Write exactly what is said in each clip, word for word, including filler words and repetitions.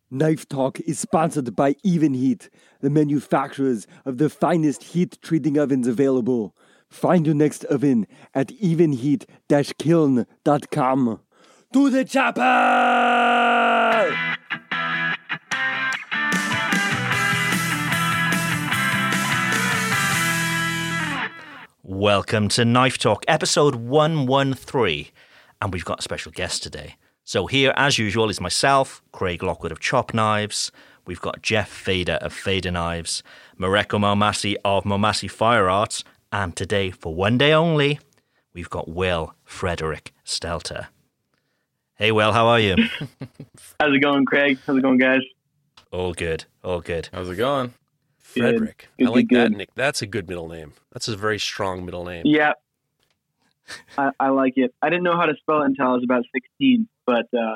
Knife Talk is sponsored by Even Heat, the manufacturers of the finest heat treating ovens available. Find your next oven at even heat dash kiln dot com. To the chopper! Welcome to Knife Talk, episode one thirteen, and we've got a special guest today. So here, as usual, is myself, Craig Lockwood of Chop Knives. We've got Jeff Fader of Fader Knives, Mareko Momasi of Momasi Fire Arts, and today, for one day only, we've got Will Frederick Stelter. Hey, Will, how are you? How's it going, Craig? How's it going, guys? All good, all good. How's it going? Good. Frederick. Good, I like good, that, good. Nick. That's a good middle name. That's a very strong middle name. Yeah, I, I like it. I didn't know how to spell it until I was about sixteen, but uh,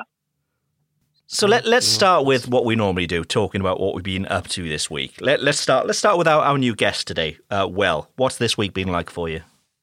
So let, let's start with what we normally do, talking about what we've been up to this week. Let, let's start Let's start with our, our new guest today, uh, Will. What's this week been like for you?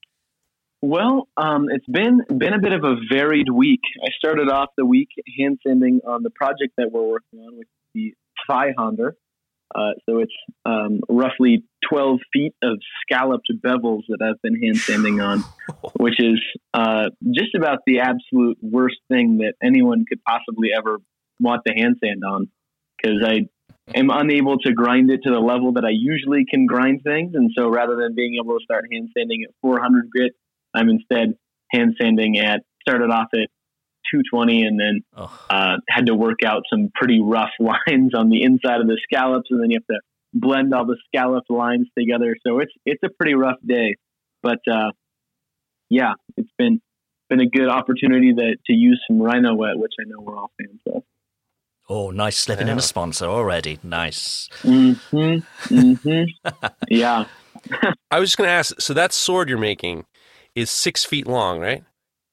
well, um, it's been been a bit of a varied week. I started off the week hand sanding on the project that we're working on, which is the Zweihander. Uh, so it's um, roughly twelve feet of scalloped bevels that I've been hand sanding on, which is uh, just about the absolute worst thing that anyone could possibly ever want to hand sand on, because I am unable to grind it to the level that I usually can grind things. And so rather than being able to start hand sanding at four hundred grit, I'm instead hand sanding at, started off at two twenty and then Oh. uh, had to work out some pretty rough lines on the inside of the scallops. And then you have to blend all the scalloped lines together. So it's, it's a pretty rough day, but uh, yeah, it's been, been a good opportunity to, to use some Rhino Wet, which I know we're all fans of. Oh, nice, slipping in Yeah. a sponsor already. Nice. Mm-hmm. Mm-hmm. Yeah. I was just going to ask, so that sword you're making is six feet long, right?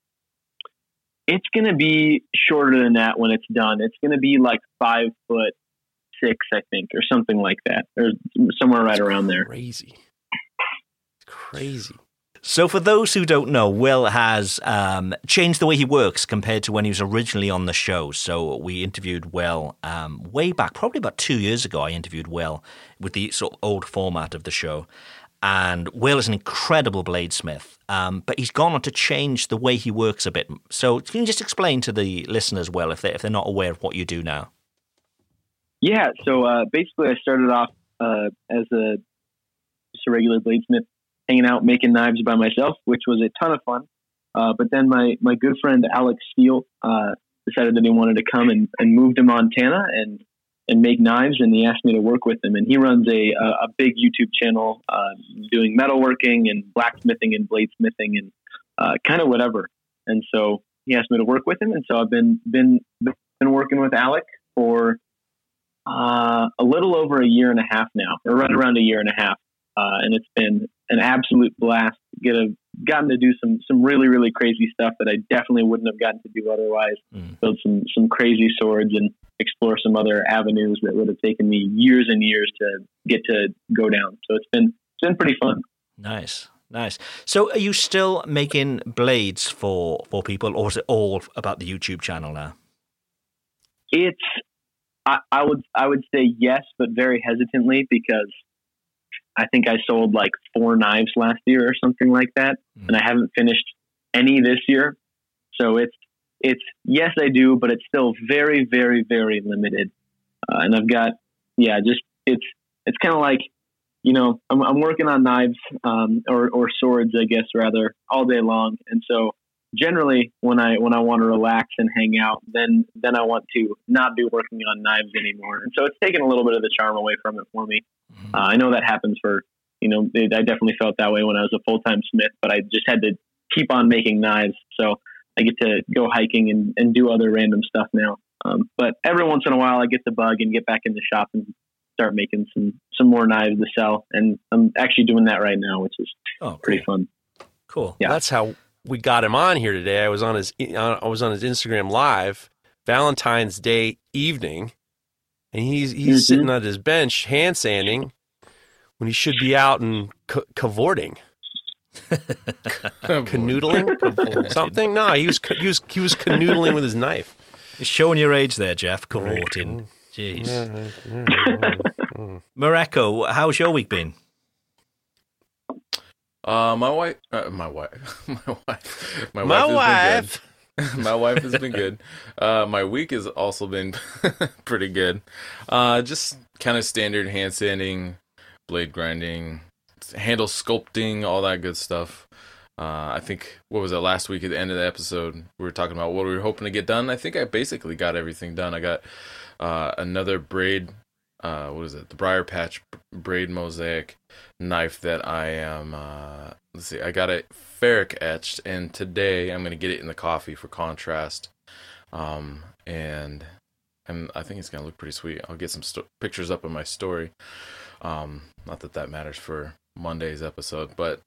It's going to be shorter than that when it's done. It's going to be like five foot six, I think, or something like that, or somewhere right around there. Crazy. Crazy. So for those who don't know, Will has um, changed the way he works compared to when he was originally on the show. So we interviewed Will um, way back, probably about two years ago. I interviewed Will with the sort of old format of the show. And Will is an incredible bladesmith, um, but he's gone on to change the way he works a bit. So can you just explain to the listeners, Will, if, they, if they're not aware of what you do now? Yeah. So uh, basically, I started off uh, as a just a regular bladesmith, hanging out making knives by myself, which was a ton of fun. Uh, but then my my good friend Alex Steele uh, decided that he wanted to come and, and move to Montana and and make knives, and he asked me to work with him. And he runs a a, a big YouTube channel uh, doing metalworking and blacksmithing and bladesmithing and uh, kind of whatever. And so he asked me to work with him, and so I've been been been working with Alec for uh, a little over a year and a half now, or right around a year and a half. Uh, and it's been an absolute blast. Get a, gotten to do some some really, really crazy stuff that I definitely wouldn't have gotten to do otherwise. Mm. Build some some crazy swords and explore some other avenues that would have taken me years and years to get to go down. So it's been it's been pretty fun. Nice, nice. So are you still making blades for, for people, or is it all about the YouTube channel now? It's I, I would I would say yes, but very hesitantly, because I think I sold like four knives last year or something like that, Mm. and I haven't finished any this year. So it's it's yes, I do, but it's still very, very, very limited. Uh, and I've got yeah, just it's it's kind of like, you know, I'm I'm working on knives um, or or swords, I guess, rather, all day long, and so generally when I when I want to relax and hang out, then then I want to not be working on knives anymore. And so it's taken a little bit of the charm away from it for me. Mm. Uh, I know that happens for, you know, it, I definitely felt that way when I was a full-time smith, but I just had to keep on making knives. So I get to go hiking and, and do other random stuff now. Um, but every once in a while I get the bug and get back in the shop and start making some, some more knives to sell. And I'm actually doing that right now, which is Oh, cool. pretty fun. Cool. Yeah. That's how we got him on here today. I was on his I was on his Instagram Live Valentine's Day evening, and he's he's Mm-hmm. sitting on his bench hand sanding when he should be out and ca- cavorting. Canoodling? Something? No, he was ca- he was he was canoodling with his knife. You're showing your age there, Jeff, cavorting. Jeez. Mareko, how's your week been? Uh, my wife, uh, my wife, my wife, my, My wife. wife. Has been good. My wife has been good. Uh, my week has also been pretty good. Uh, just kind of standard hand sanding, blade grinding, handle sculpting, all that good stuff. Uh, I think, what was it, last week at the end of the episode, we were talking about what we were hoping to get done. I think I basically got everything done. I got uh, another braid, uh, what is it, the Briar Patch braid mosaic knife that I am, uh, let's see, I got it ferric etched, and today I'm going to get it in the coffee for contrast. Um, and I'm, I think it's going to look pretty sweet. I'll get some sto- pictures up in my story. Um, not that that matters for Monday's episode, but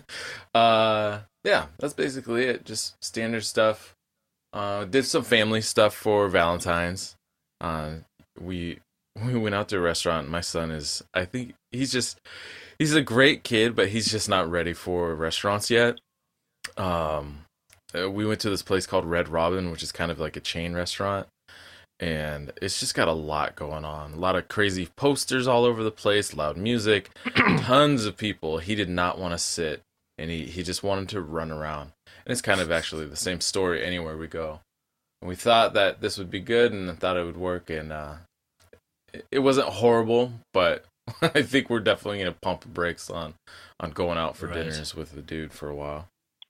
uh yeah, that's basically it. Just standard stuff. Uh did some family stuff for Valentine's. Uh we we went out to a restaurant. My son is, I think he's just he's a great kid, but he's just not ready for restaurants yet. Um uh, we went to this place called Red Robin, which is kind of like a chain restaurant. And it's just got a lot going on. A lot of crazy posters all over the place, loud music, tons of people. He did not want to sit, and he, he just wanted to run around. And it's kind of actually the same story anywhere we go. And we thought that this would be good, and I thought it would work, and uh, it, it wasn't horrible, but I think we're definitely going to pump the brakes on, on going out for Right. dinners with the dude for a while.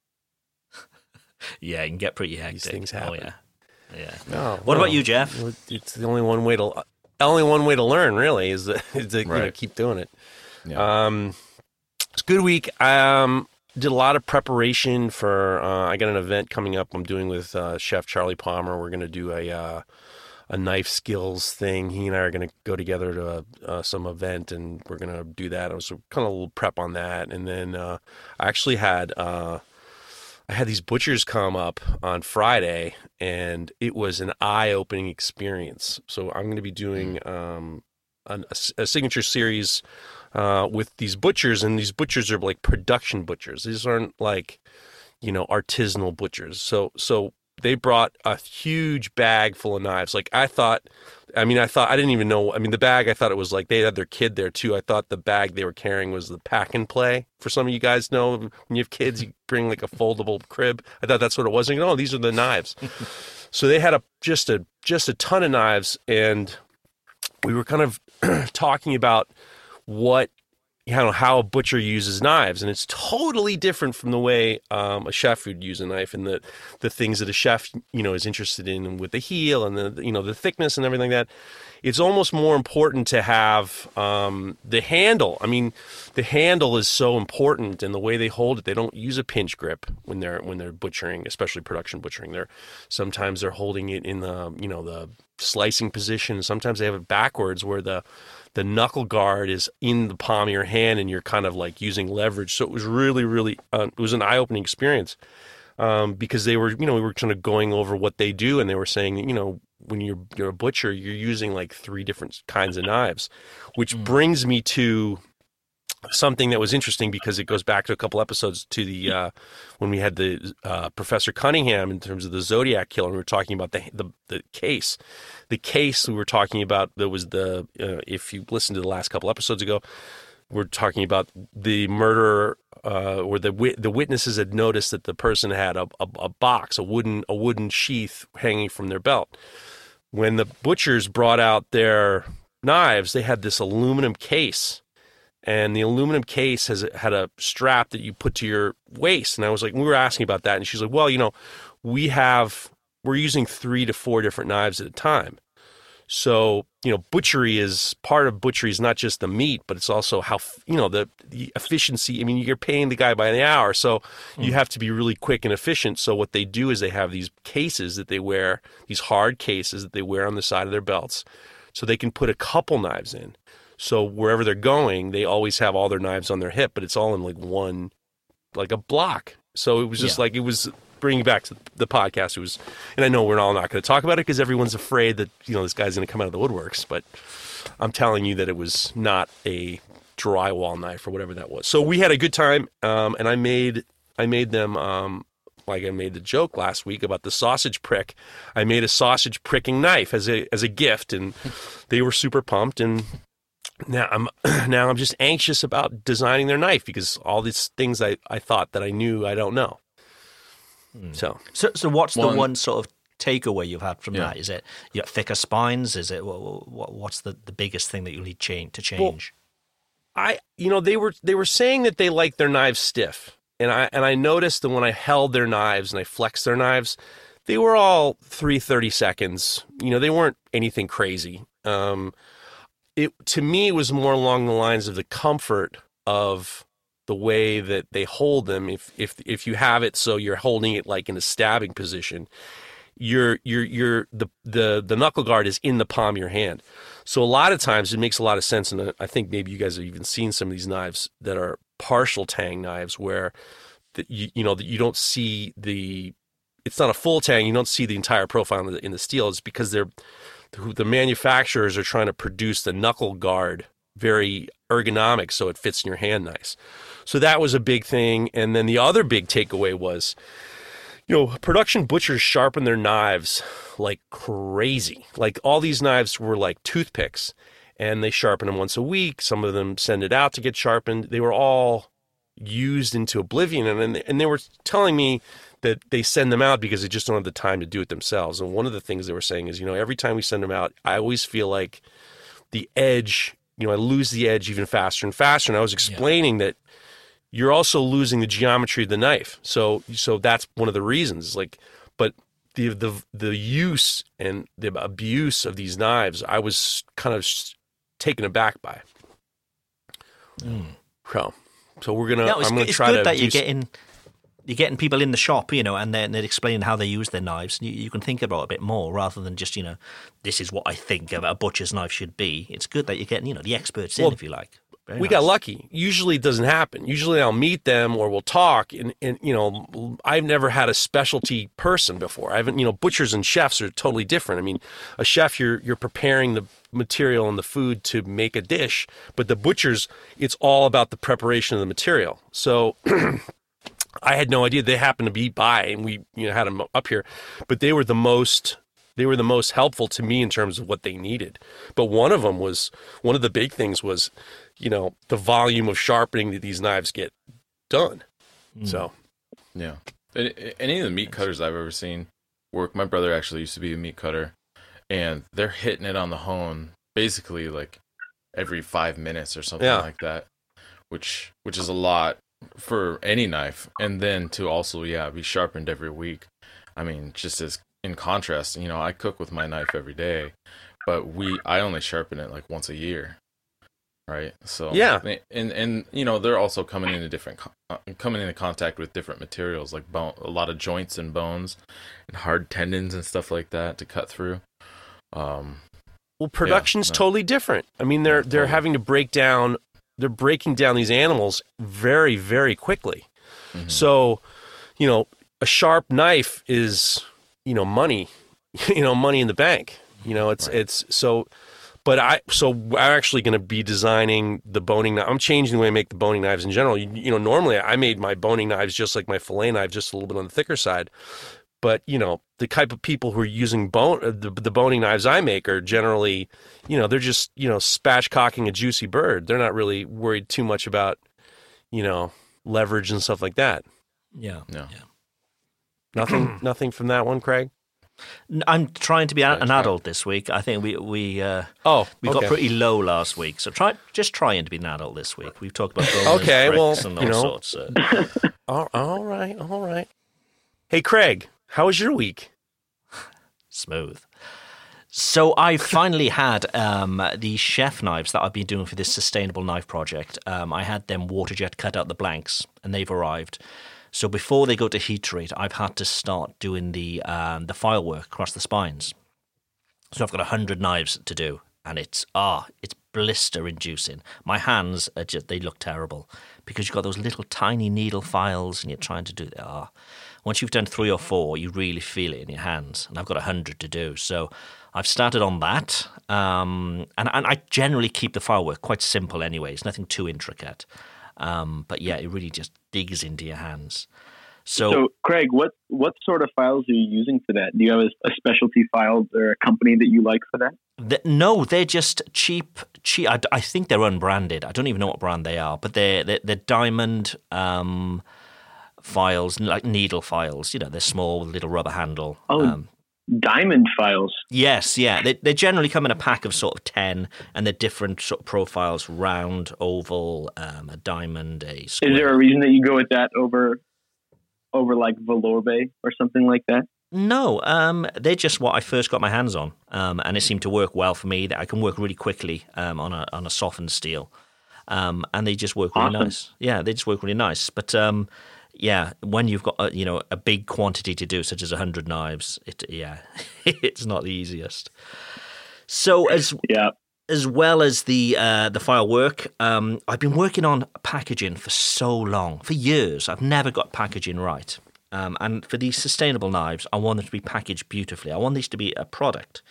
Yeah, it can get pretty hectic. These things Oh, happen. yeah. Yeah. No, What well, about you, Jeff? It's the only one way to only one way to learn, really, is to, is to you know, Right. keep doing it. Yeah. Um, it's a good week. I um, did a lot of preparation for. Uh, I got an event coming up. I'm doing with uh, Chef Charlie Palmer. We're going to do a uh, a knife skills thing. He and I are going to go together to a, uh, some event, and we're going to do that. I was kind of a little prep on that, and then uh, I actually had. Uh, I had these butchers come up on Friday, and it was an eye-opening experience. So I'm going to be doing um, an, a, a signature series uh, with these butchers, and these butchers are like production butchers. These aren't like, you know, artisanal butchers. So so they brought a huge bag full of knives. Like I thought, I mean, I thought, I didn't even know, I mean, the bag, I thought it was like, they had their kid there too. I thought the bag they were carrying was the pack and play. For some of you guys know, when you have kids, you bring like a foldable crib. I thought that's what it was. And, oh, these are the knives. So they had a, just a, just a ton of knives. And we were kind of talking about what, you know, how a butcher uses knives, and it's totally different from the way um, a chef would use a knife, and the the things that a chef, you know, is interested in with the heel and the, you know, the thickness and everything like that. It's almost more important to have um, the handle. I mean, the handle is so important, and the way they hold it. They don't use a pinch grip when they're when they're butchering, especially production butchering. They're sometimes they're holding it in the, you know, the slicing position. Sometimes they have it backwards, where the the knuckle guard is in the palm of your hand, and you're kind of like using leverage. So it was really, really, uh, it was an eye-opening experience um, because they were, you know, we were kind of going over what they do, and they were saying, you know, when you're you're a butcher, you're using like three different kinds of knives, which mm. brings me to something that was interesting, because it goes back to a couple episodes to the uh, when we had the uh, Professor Cunningham in terms of the Zodiac Killer. And we were talking about the the, the case, the case we were talking about. There was the uh, if you listened to the last couple episodes ago, we're talking about the murderer, uh, where the wit- the witnesses had noticed that the person had a, a, a box, a wooden a wooden sheath hanging from their belt. When the butchers brought out their knives, they had this aluminum case. And the aluminum case has had a strap that you put to your waist. And I was like, we were asking about that. And she's like, well, you know, we have, we're using three to four different knives at a time. So, you know, butchery is, part of butchery is not just the meat, but it's also how, you know, the, the efficiency. I mean, you're paying the guy by the hour. So mm. you have to be really quick and efficient. So what they do is they have these cases that they wear, these hard cases that they wear on the side of their belts. So they can put a couple knives in. So wherever they're going, they always have all their knives on their hip, but it's all in like one, like a block. So it was just yeah. like, it was bringing back to the podcast. It was, and I know we're all not going to talk about it because everyone's afraid that, you know, this guy's going to come out of the woodworks, but I'm telling you that it was not a drywall knife or whatever that was. So we had a good time, um, and I made, I made them um, like I made the joke last week about the sausage prick. I made a sausage pricking knife as a as a gift, and they were super pumped. And now I'm now I'm just anxious about designing their knife because all these things I, I thought that I knew I don't know. Hmm. So so so what's One, the one sort of takeaway you've had from yeah. that? Is it you got thicker spines? Is it what, what, what's the, the biggest thing that you need change to change? Well, I you know they were they were saying that they like their knives stiff, and I and I noticed that when I held their knives and I flexed their knives, they were all three thirty seconds. You know, they weren't anything crazy. Um, it to me it was more along the lines of the comfort of the way that they hold them. If if if you have it so you're holding it like in a stabbing position, your your your the the the knuckle guard is in the palm of your hand. So a lot of times it makes a lot of sense, and I think maybe you guys have even seen some of these knives that are partial tang knives where that you you know that you don't see the it's not a full tang, you don't see the entire profile in the, in the steel. It's because they're the manufacturers are trying to produce the knuckle guard very ergonomic so it fits in your hand nice. So that was a big thing. And then the other big takeaway was, you know, production butchers sharpen their knives like crazy. Like all these knives were like toothpicks, and they sharpen them once a week. Some of them send it out to get sharpened. They were all used into oblivion. And, and they were telling me that they send them out because they just don't have the time to do it themselves. And one of the things they were saying is, you know, every time we send them out, I always feel like the edge, you know, I lose the edge even faster and faster. And I was explaining yeah. that you're also losing the geometry of the knife. So, so that's one of the reasons. Like, but the the the use and the abuse of these knives, I was kind of taken aback by. Mm. So, so we're gonna. Yeah, it's, I'm gonna it's try good to. that do you're getting. You're getting people in the shop, you know, and they're, they're explaining how they use their knives. And you, you can think about it a bit more rather than just, you know, this is what I think a butcher's knife should be. It's good that you're getting, you know, the experts in, well, if you like. Very we nice. got lucky. Usually it doesn't happen. Usually I'll meet them or we'll talk. And, and, you know, I've never had a specialty person before. I haven't, you know, butchers and chefs are totally different. I mean, a chef, you're you're preparing the material and the food to make a dish. But the butchers, it's all about the preparation of the material. So I had no idea. They happened to be by, and we, you know, had them up here, but they were the most, they were the most helpful to me in terms of what they needed. But one of them was, one of the big things was, you know, the volume of sharpening that these knives get done. Mm. So, yeah, any of the meat cutters I've ever seen work. My brother actually used to be a meat cutter, and they're hitting it on the hone basically like every five minutes or something yeah. like that, which which is a lot for any knife. And then to also yeah be sharpened every week. I mean, just as in contrast, you know, I cook with my knife every day, but we I only sharpen it like once a year, right? So yeah, and and you know, they're also coming into different uh, coming into contact with different materials, like bone, a lot of joints and bones and hard tendons and stuff like that to cut through. Um, well, production's yeah, no. totally different. I mean, they're they're totally. having to break down. They're breaking down these animals very, very quickly. Mm-hmm. So, you know, a sharp knife is, you know, money, you know, money in the bank. You know, it's, right. it's so, but I, so I'm actually going to be designing the boning knife. I'm changing the way I make the boning knives in general. You, you know, normally I made my boning knives just like my fillet knife, just a little bit on the thicker side. But, you know, the type of people who are using bone, the, the boning knives I make are generally, you know, they're just, you know, spatchcocking a juicy bird. They're not really worried too much about, you know, leverage and stuff like that. Yeah. No. Yeah. Nothing, nothing from that one, Craig? I'm trying to be an adult this week. I think we we uh, oh we okay. got pretty low last week, so try just trying to be an adult this week. We've talked about bonus, okay, well, and all you know, sorts. So. all, all right, all right. Hey, Craig, how was your week? Smooth. So I finally had um, the chef knives that I've been doing for this sustainable knife project. Um, I had them water jet cut out the blanks, and they've arrived. So before they go to heat treat, I've had to start doing the um, the file work across the spines. So I've got a hundred knives to do, and it's ah, it's blister inducing. My hands are just they look terrible because you've got those little tiny needle files, and you're trying to do that. Ah, once you've done three or four, you really feel it in your hands, and I've got a hundred to do. So I've started on that, um, and and I generally keep the file work quite simple, anyways, nothing too intricate. Um, but yeah, it really just digs into your hands. So, So, Craig, what what sort of files are you using for that? Do you have a, a specialty file or a company that you like for that? the, no, they're just cheap. Cheap. I, I think they're unbranded. I don't even know what brand they are, but they're they're, they're diamond um, files, like needle files. You know, they're small with a little rubber handle. Oh, Um, diamond files. yes, yeah. They they generally come in a pack of sort of ten, and they're different sort of profiles: round, oval, um, a diamond, a square. Is there a reason that you go with that over over like Velourbe or something like that? No, um, they're just what I first got my hands on, um, and it seemed to work well for me. That I can work really quickly um, on a on a softened steel, um, and they just work really Awesome. nice. Yeah, they just work really nice. But um, yeah, when you've got a, you know a big quantity to do, such as a hundred knives, it yeah, it's not the easiest. So as Yeah. as well as the uh, the file work, um, I've been working on packaging for so long, for years. I've never got packaging right. Um, and for these sustainable knives, I want them to be packaged beautifully. I want these to be a product.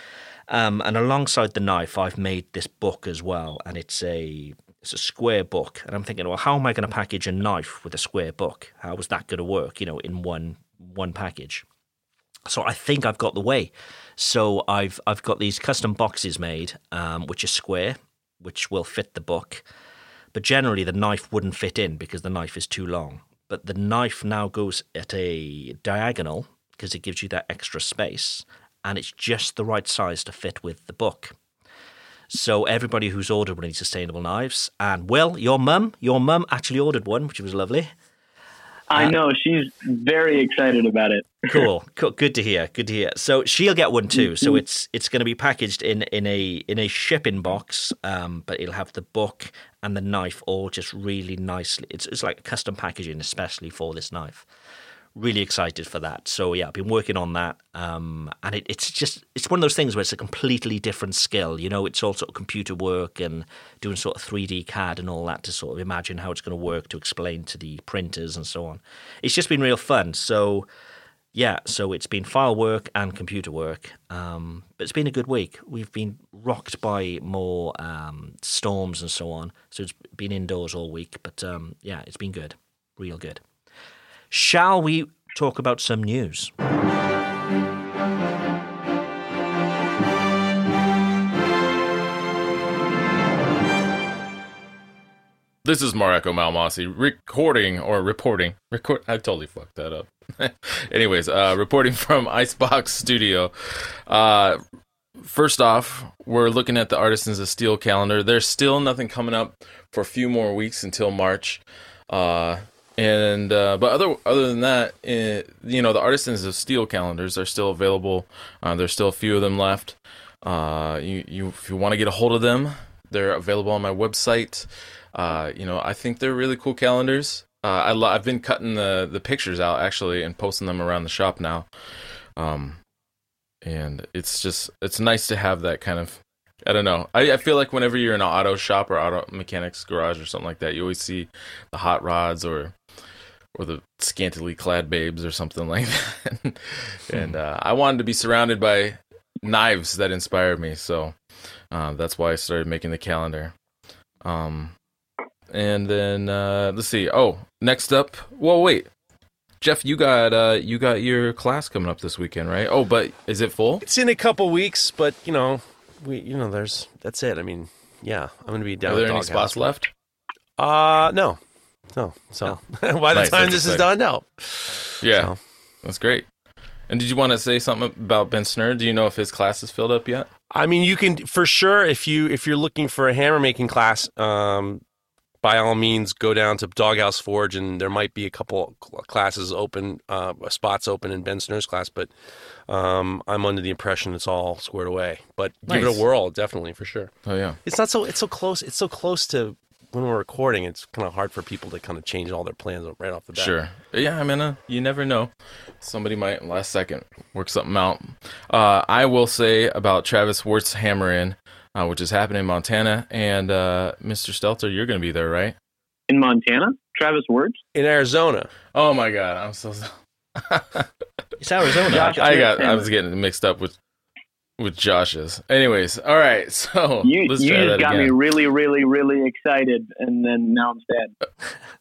Um, and alongside the knife, I've made this book as well, and it's a it's a square book. And I'm thinking, well, how am I going to package a knife with a square book? How is that going to work? You know, in one one package. So I think I've got the way. So I've I've got these custom boxes made, um, which are square, which will fit the book. But generally, the knife wouldn't fit in because the knife is too long. But the knife now goes at a diagonal because it gives you that extra space, and it's just the right size to fit with the book. So everybody who's ordered one of these sustainable knives, and Will, your mum, your mum actually ordered one, which was lovely. I Uh, know. She's very excited about it. Cool, cool, good to hear, good to hear. So she'll get one too. So it's it's going to be packaged in in a in a shipping box, um, but it'll have the book and the knife all just really nicely. It's it's like custom packaging, especially for this knife. Really excited for that. So yeah, I've been working on that, um, and it, it's just it's one of those things where it's a completely different skill. You know, it's all sort of computer work and doing sort of three D C A D and all that to sort of imagine how it's going to work, to explain to the printers and so on. It's just been real fun. So yeah, so it's been file work and computer work, um, but it's been a good week. We've been rocked by more um, storms and so on, so it's been indoors all week. But um, yeah, it's been good, real good. Shall we talk about some news? This is Mareko Malmasi recording or reporting. Record. I totally fucked that up. Anyways, uh, reporting from Icebox Studio. Uh, first off, we're looking at the Artisans of Steel calendar. There's still nothing coming up for a few more weeks until March. Uh, and uh, but other other than that, uh, you know, the Artisans of Steel calendars are still available. Uh, there's still a few of them left. Uh, you you if you want to get a hold of them, they're available on my website. Uh, you know, I think they're really cool calendars. Uh, I lo- I've been cutting the, the pictures out actually and posting them around the shop now. Um, and it's just it's nice to have that kind of. I don't know. I, I feel like whenever you're in an auto shop or auto mechanics garage or something like that, you always see the hot rods or or the scantily clad babes or something like that. And uh, I wanted to be surrounded by knives that inspired me, so uh, that's why I started making the calendar. Um, and then uh, let's see. Oh, next up. Well, wait, Jeff, you got uh, you got your class coming up this weekend, right? Oh, but is it full? It's in a couple weeks, but you know, we you know, there's that's it. I mean, yeah, I'm gonna be down. Are there at any Doghouse. spots left? Uh no, no. So by the Nice, time that's this is exciting. done, no. Yeah, So. that's great. And did you want to say something about Ben Snur? Do you know if his class is filled up yet? I mean, you can for sure if you if you're looking for a hammer making class, um, by all means go down to Doghouse Forge, and there might be a couple classes open, uh, spots open in Ben Snur's class. But um, I'm under the impression it's all squared away. But give Nice. it a whirl, definitely for sure. Oh yeah. It's not so it's so close. It's so close to when we're recording. It's kind of hard for people to kind of change all their plans right off the bat. Sure. Yeah, I mean, uh, you never know. Somebody might last second work something out. Uh, I will say about Travis Wirtz Hammer In, uh, which is happening in Montana, and uh, Mister Stelter, you're going to be there, right? In Montana? Travis Wirtz? In Arizona. Oh my God, I'm so. It's Arizona. Josh, I got. I was getting mixed up with with Josh's. Anyways, all right. So You, let's you try just that got again. me really, really, really excited, and then now I'm sad.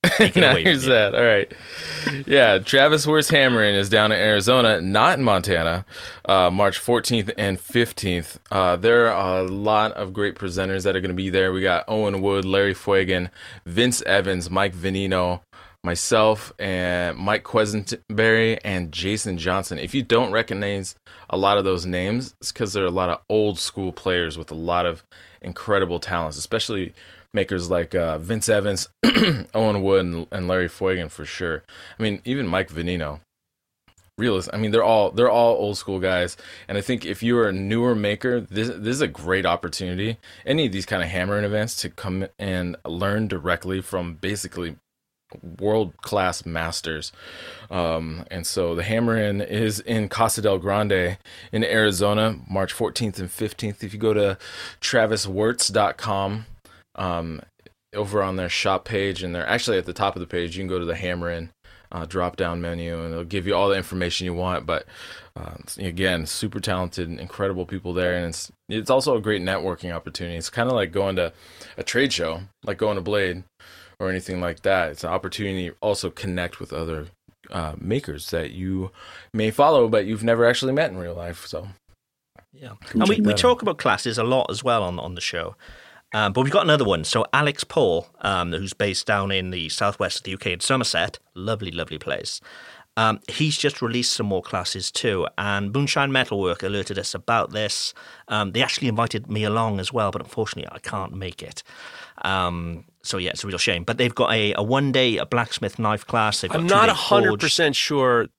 Take it now away. here's that. All right. Yeah, Travis Worth Hammering is down in Arizona, not in Montana, uh, March fourteenth and fifteenth. Uh, there are a lot of great presenters that are going to be there. We got Owen Wood, Larry Fuegan, Vince Evans, Mike Venino, myself, and Mike Quesenberry, and Jason Johnson. If you don't recognize a lot of those names, it's because they're a lot of old school players with a lot of incredible talents, especially makers like uh, Vince Evans, Owen Wood, and, and Larry Fuegan for sure. I mean, even Mike Venino. Realist. I mean, they're all they're all old school guys, and I think if you're a newer maker, this this is a great opportunity. Any of these kind of hammering events to come and learn directly from basically world-class masters. Um, and so the Hammer-In is in Casa del Grande in Arizona, March fourteenth and fifteenth. If you go to travis wertz dot com, um, over on their shop page, and they're actually at the top of the page, you can go to the Hammer-In uh, drop-down menu, and it'll give you all the information you want. But uh, again, super talented, incredible people there, and it's it's also a great networking opportunity. It's kind of like going to a trade show, like going to Blade or anything like that. It's an opportunity to also connect with other uh, makers that you may follow, but you've never actually met in real life. So, yeah, and we, we talk about classes a lot as well on on the show. Um, but we've got another one. So Alex Paul, um, who's based down in the southwest of the U K in Somerset, lovely, lovely place. Um, he's just released some more classes too, and Moonshine Metalwork alerted us about this. Um, they actually invited me along as well, but unfortunately I can't make it. Um, so yeah, it's a real shame. But they've got a, a one-day a blacksmith knife class. They've got I'm not one hundred percent sure.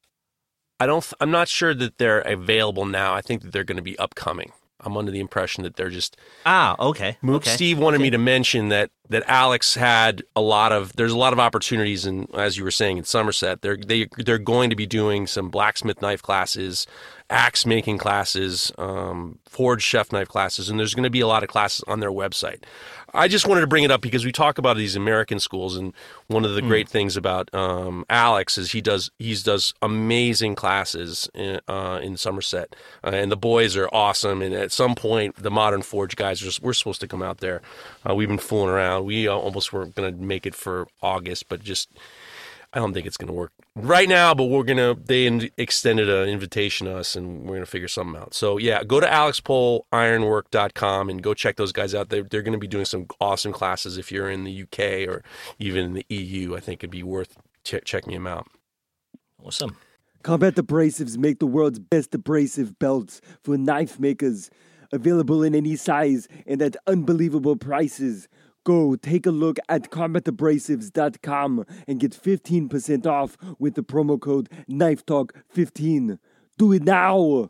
I don't. I'm not sure that they're available now. I think that they're going to be upcoming. I'm under the impression that they're just ah okay. okay. Steve wanted okay. me to mention that that Alex had a lot of there's a lot of opportunities, and as you were saying in Somerset, they're they they're going to be doing some blacksmith knife classes, axe making classes, um, forged chef knife classes, and there's going to be a lot of classes on their website. I just wanted to bring it up because we talk about these American schools, and one of the mm. great things about um, Alex is he does he does amazing classes in, uh, in Somerset, uh, and the boys are awesome. And at some point, the Modern Forge guys are just, we're supposed to come out there. Uh, we've been fooling around. We almost weren't going to make it for August, but just I don't think it's going to work right now, but we're going to, they in, extended an invitation to us, and we're going to figure something out. So yeah, go to alex pole ironwork dot com and go check those guys out. They're, they're going to be doing some awesome classes. If you're in the U K or even in the E U, I think it'd be worth ch- checking them out. Awesome. Combat Abrasives make the world's best abrasive belts for knife makers, available in any size and at unbelievable prices. Go take a look at combat abrasives dot com and get fifteen percent off with the promo code knife talk fifteen. Do it now!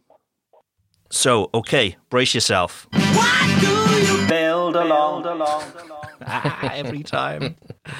So, okay, brace yourself. What do you build along? ah, every time.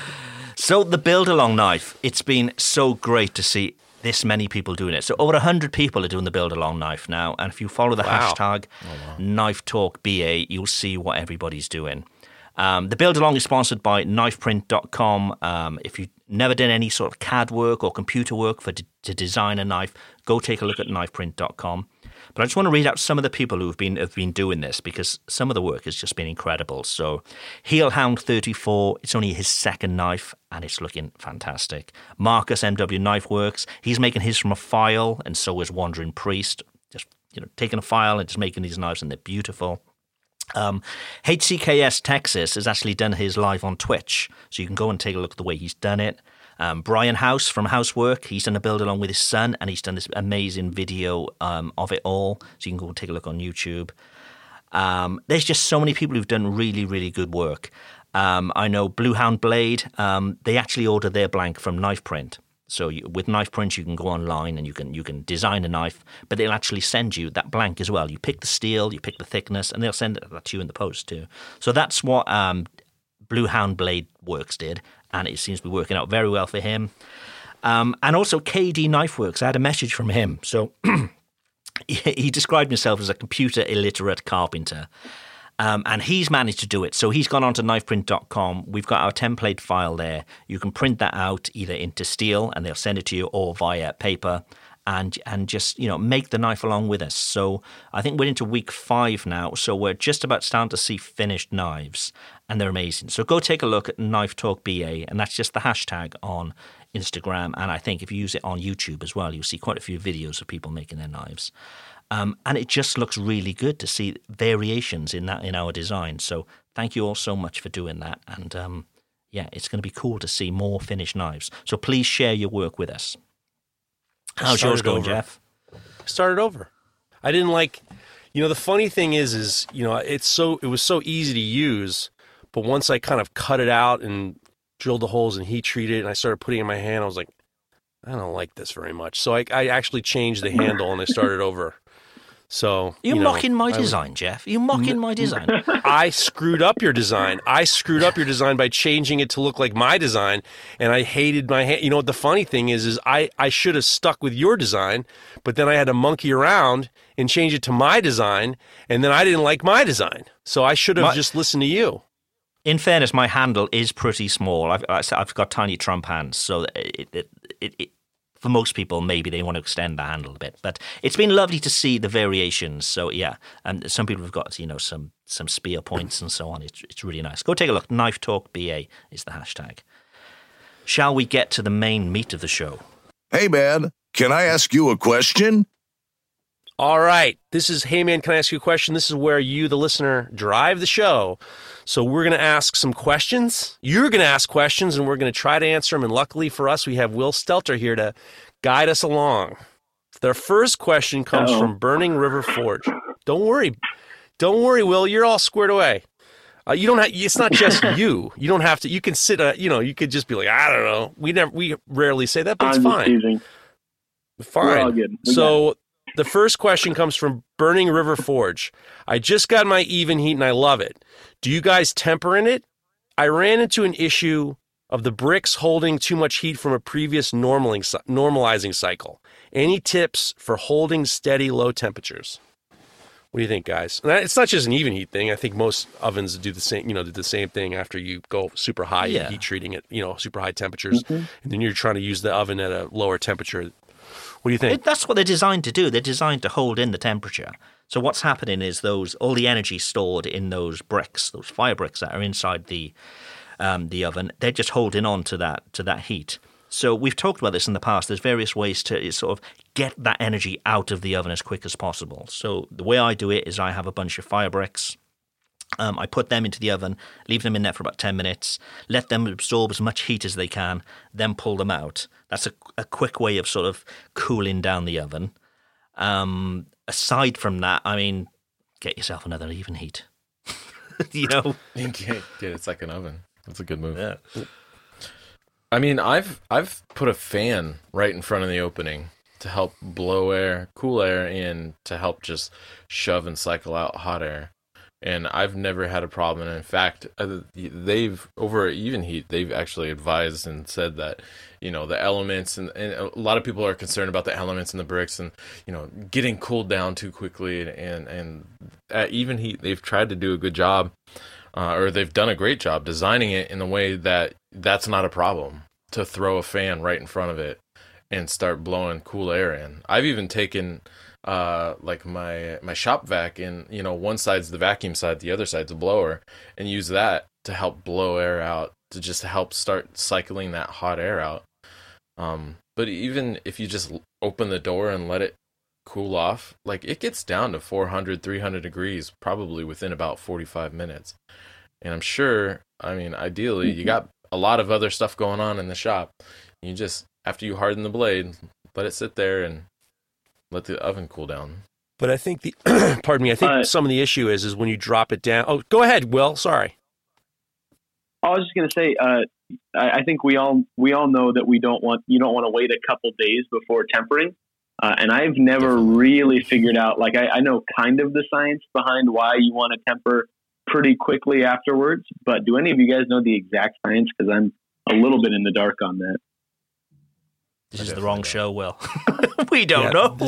So, the Build Along knife, it's been so great to see this many people doing it. So, over one hundred people are doing the Build Along knife now, and if you follow the wow. hashtag oh, wow. Knife Talk B A, you'll see what everybody's doing. Um, the Build Along is sponsored by knife print dot com. Um, if you've never done any sort of C A D work or computer work for d- to design a knife, go take a look at knife print dot com. But I just want to read out some of the people who have been have been doing this, because some of the work has just been incredible. So Heelhound thirty-four, it's only his second knife, and it's looking fantastic. Marcus M W Knife Works, he's making his from a file, and so is Wandering Priest. Just, you know, taking a file and just making these knives, and they're beautiful. Um, H C K S Texas has actually done his live on Twitch, so you can go and take a look at the way he's done it. Um, Brian House from Housework, he's done a build along with his son, and he's done this amazing video um, of it all, so you can go and take a look on YouTube. Um, there's just so many people who've done really, really good work. Um, I know Bluehound Blade, um, they actually order their blank from Knife Print. So you, with Knife Print, you can go online and you can you can design a knife, but they'll actually send you that blank as well. You pick the steel, you pick the thickness, and they'll send it to you in the post too. So that's what um, Bluehound Blade Works did, and it seems to be working out very well for him. Um, and also K D Knife Works, I had a message from him. So he described himself as a computer illiterate carpenter. Um, and he's managed to do it. So he's gone on to knife print dot com. We've got our template file there. You can print that out either into steel, and they'll send it to you, or via paper, and and just, you know, make the knife along with us. So I think we're into week five now. So we're just about starting to see finished knives. and they're amazing. So go take a look at Knife Talk B A, and that's just the hashtag on Instagram. And I think if you use it on YouTube as well, you'll see quite a few videos of people making their knives. Um, and it just looks really good to see variations in that in our design. So thank you all so much for doing that. And um, yeah, it's going to be cool to see more finished knives. So please share your work with us. How's yours going, over. Jeff? Started over. I didn't like, you know, the funny thing is, is, you know, it's so, it was so easy to use, but once I kind of cut it out and drilled the holes and heat treated it and I started putting it in my hand, I was like, I don't like this very much. So I, I actually changed the handle and I started over. So You're you know, mocking my I, design, Jeff. You're mocking my design. I screwed up your design. I screwed up your design by changing it to look like my design, and I hated my hand. You know what the funny thing is? Is I, I should have stuck with your design, but then I had to monkey around and change it to my design, and then I didn't like my design. So I should have my, just listened to you. In fairness, my handle is pretty small. I've I've got tiny Trump hands, so it it it. it for most people, maybe they want to extend the handle a bit. But it's been lovely to see the variations. So, yeah, and some people have got, you know, some some spear points and so on. It's, it's really nice. Go take a look. Knife Talk B A is the hashtag. Shall we get to the main meat of the show? Hey, man, can I ask you a question? All right. This is, hey, man, can I ask you a question? This is where you, the listener, drive the show. So we're going to ask some questions. You're going to ask questions, and we're going to try to answer them. And luckily for us, we have Will Stelter here to guide us along. Their first question comes Uh-oh. from Burning River Forge. Don't worry. Don't worry, Will. You're all squared away. Uh, you don't have, it's not just you. You don't have to, you can sit, uh, you know, you could just be like, I don't know. We never, we rarely say that, but it's I'm fine. Teasing. Fine. We're all good. We so the first question comes from Burning River Forge. I just got my even heat and I love it. Do you guys temper in it? I ran into an issue of the bricks holding too much heat from a previous normalizing cycle. Any tips for holding steady low temperatures? What do you think, guys? And it's not just an even heat thing. I think most ovens do the same, you know, do the same thing after you go super high, yeah. heat treating it, you know, super high temperatures. Mm-hmm. And then you're trying to use the oven at a lower temperature. What do you think? It, that's what they're designed to do. They're designed to hold in the temperature. So what's happening is those all the energy stored in those bricks, those fire bricks that are inside the um, the oven, they're just holding on to that to that heat. So we've talked about this in the past. There's various ways to sort of get that energy out of the oven as quick as possible. So the way I do it is I have a bunch of fire bricks. Um, I put them into the oven, leave them in there for about ten minutes, let them absorb as much heat as they can, then pull them out. That's a, a quick way of sort of cooling down the oven. Um, aside from that, I mean, get yourself another even heat. You know? Get it second oven. That's a good move. Yeah. I mean, I've I've put a fan right in front of the opening to help blow air, cool air in, to help just shove and cycle out hot air. And I've never had a problem. And in fact, they've, over at Even Heat, they've actually advised and said that, you know, the elements, and, and a lot of people are concerned about the elements in the bricks and, you know, getting cooled down too quickly. And, and at Even Heat, they've tried to do a good job, uh, or they've done a great job designing it in a way that that's not a problem, to throw a fan right in front of it and start blowing cool air in. I've even taken... Uh, like my my shop vac, and you know, one side's the vacuum side, the other side's a blower, and use that to help blow air out, to just help start cycling that hot air out. Um, but even if you just open the door and let it cool off, like it gets down to four hundred, three hundred degrees probably within about forty-five minutes. And I'm sure, I mean, ideally, you got a lot of other stuff going on in the shop. You just, after you harden the blade, let it sit there and let the oven cool down. But I think the, pardon me, I think uh, some of the issue is, is when you drop it down. Oh, go ahead, Will. Sorry. I was just going to say, uh, I, I think we all, we all know that we don't want, you don't want to wait a couple days before tempering. Uh, and I've never Definitely. really figured out, like, I, I know kind of the science behind why you want to temper pretty quickly afterwards, but do any of you guys know the exact science? Because I'm a little bit in the dark on that. This is the wrong show, Will. We don't yeah, know.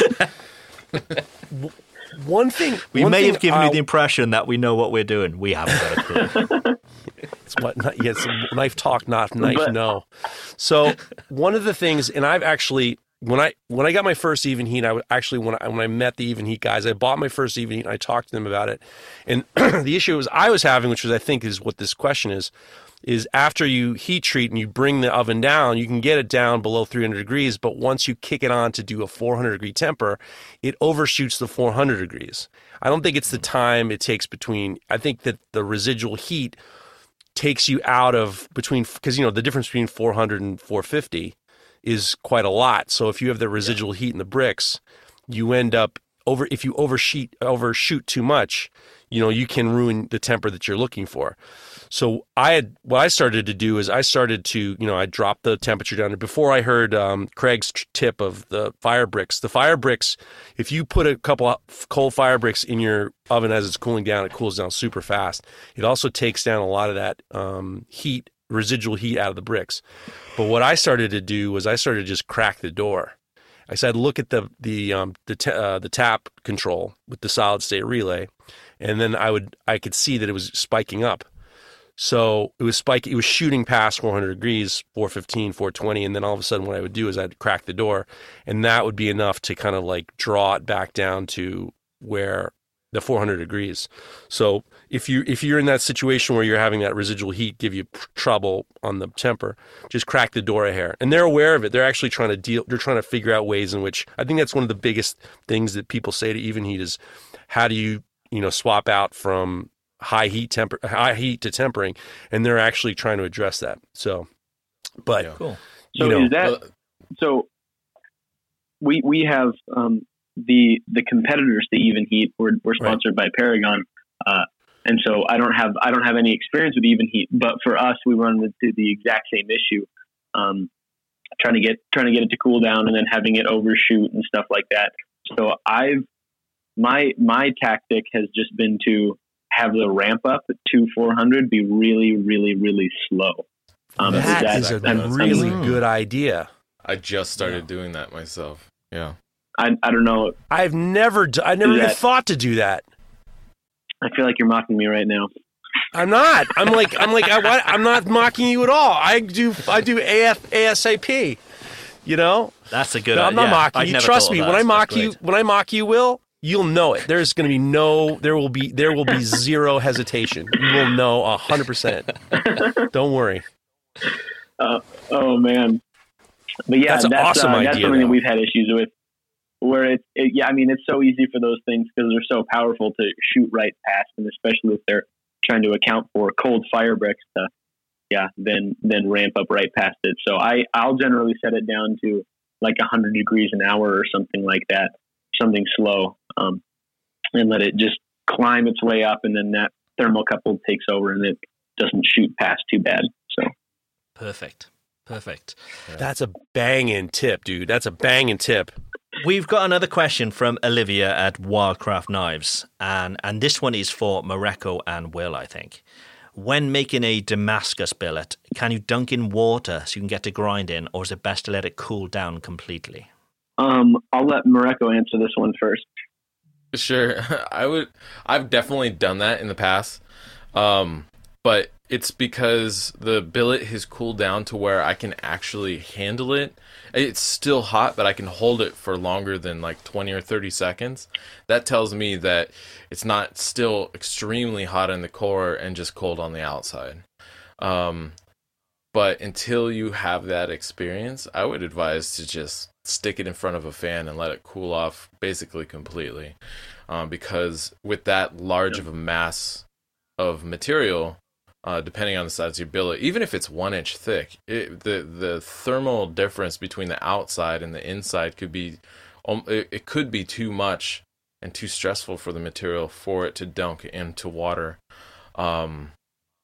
Is... one thing... We one may thing have given I'll... you the impression that we know what we're doing. We haven't got a clue. It's what, not, yeah, it's knife talk, not knife but... no. So one of the things, and I've actually, when I when I got my first Even Heat, I actually when I when I met the Even Heat guys, I bought my first Even Heat and I talked to them about it. And the issue was I was having, which was I think is what this question is, is after you heat treat and you bring the oven down, you can get it down below three hundred degrees, but once you kick it on to do a four hundred degree temper, it overshoots the four hundred degrees. I don't think it's the time it takes between. I think that the residual heat takes you out of between because you know the difference between four hundred and four fifty is quite a lot. So if you have the residual heat in the bricks, you end up over, if you overshoot, overshoot too much, you know, you can ruin the temper that you're looking for. So I had, what I started to do is I started to, you know, I dropped the temperature down. Before I heard um, Craig's tip of the fire bricks, the fire bricks, if you put a couple of cold fire bricks in your oven as it's cooling down, it cools down super fast. It also takes down a lot of that um, heat, residual heat out of the bricks. But what I started to do was I started to just crack the door. I said, look at the the um, the t- uh, the tap control with the solid state relay, and then I would I could see that it was spiking up. So it was spiking. It was shooting past four hundred degrees, four fifteen, four twenty, and then all of a sudden, what I would do is I'd crack the door, and that would be enough to kind of like draw it back down to where the four hundred degrees. So if you if you're in that situation where you're having that residual heat give you pr- trouble on the temper, just crack the door a hair. And they're aware of it. They're actually trying to deal. They're trying to figure out ways in which I think that's one of the biggest things that people say to Even Heat is how do you you know swap out from high heat temper high heat to tempering, and they're actually trying to address that. So, but yeah. Cool. So you know, is that so? We we have. Um, The the competitors to Even Heat were, were sponsored right. by Paragon, uh, and so I don't have I don't have any experience with Even Heat. But for us, we run into the exact same issue, um, trying to get trying to get it to cool down and then having it overshoot and stuff like that. So I've my my tactic has just been to have the ramp up to four hundred be really really really slow. Um, that that, is a I'm, really I'm, good idea. I just started yeah. doing that myself. Yeah. I, I don't know. I've never, d- I never even that. thought to do that. I feel like you're mocking me right now. I'm not. I'm like, I'm like, I, what? I'm not mocking you at all. I do, I do A F, ASAP. You know, that's a good. No, I'm not yeah, mocking I'd you. never Trust thought me. of When that. I mock That's you, great. when I mock you, Will, you'll know it. There's going to be no, there will be, there will be zero hesitation. You will know a hundred percent. Don't worry. Uh, oh man. But yeah, that's an that's, awesome uh, idea. That's something though. that we've had issues with. Where it's, it, yeah, I mean, it's so easy for those things because they're so powerful to shoot right past, and especially if they're trying to account for cold fire bricks to, yeah, then then ramp up right past it. So I I'll generally set it down to like a hundred degrees an hour or something like that, something slow, um, and let it just climb its way up, and then that thermocouple takes over, and it doesn't shoot past too bad. So perfect, perfect. That's a banging tip, dude. That's a banging tip. We've got another question from Olivia at Wildcraft Knives, and, and this one is for Mareko and Will, I think. When making a Damascus billet, can you dunk in water so you can get to grind in, or is it best to let it cool down completely? Um, I'll let Mareko answer this one first. Sure. I would, I've definitely done that in the past. Um, but it's because the billet has cooled down to where I can actually handle it. It's still hot, but I can hold it for longer than like twenty or thirty seconds. That tells me that it's not still extremely hot in the core and just cold on the outside. Um, but until you have that experience, I would advise to just stick it in front of a fan and let it cool off basically completely. Um, because with that large of a mass of material, Uh, depending on the size of your billet, even if it's one inch thick, it, the the thermal difference between the outside and the inside could be, um, it, it could be too much and too stressful for the material for it to dunk into water. Um,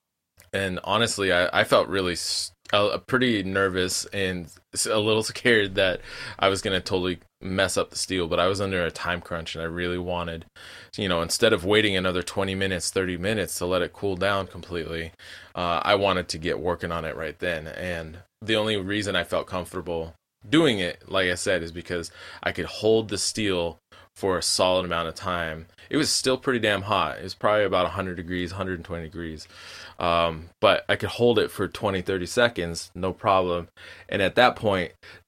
and honestly, I, I felt really uh, pretty nervous and a little scared that I was going to totally mess up the steel, but I was under a time crunch and I really wanted, you know, instead of waiting another twenty minutes, thirty minutes to let it cool down completely, uh, I wanted to get working on it right then. And the only reason I felt comfortable doing it, like I said, is because I could hold the steel for a solid amount of time. It was still pretty damn hot. It was probably about one hundred degrees, one hundred twenty degrees. Um, but I could hold it for twenty, thirty seconds, no problem. And at that point,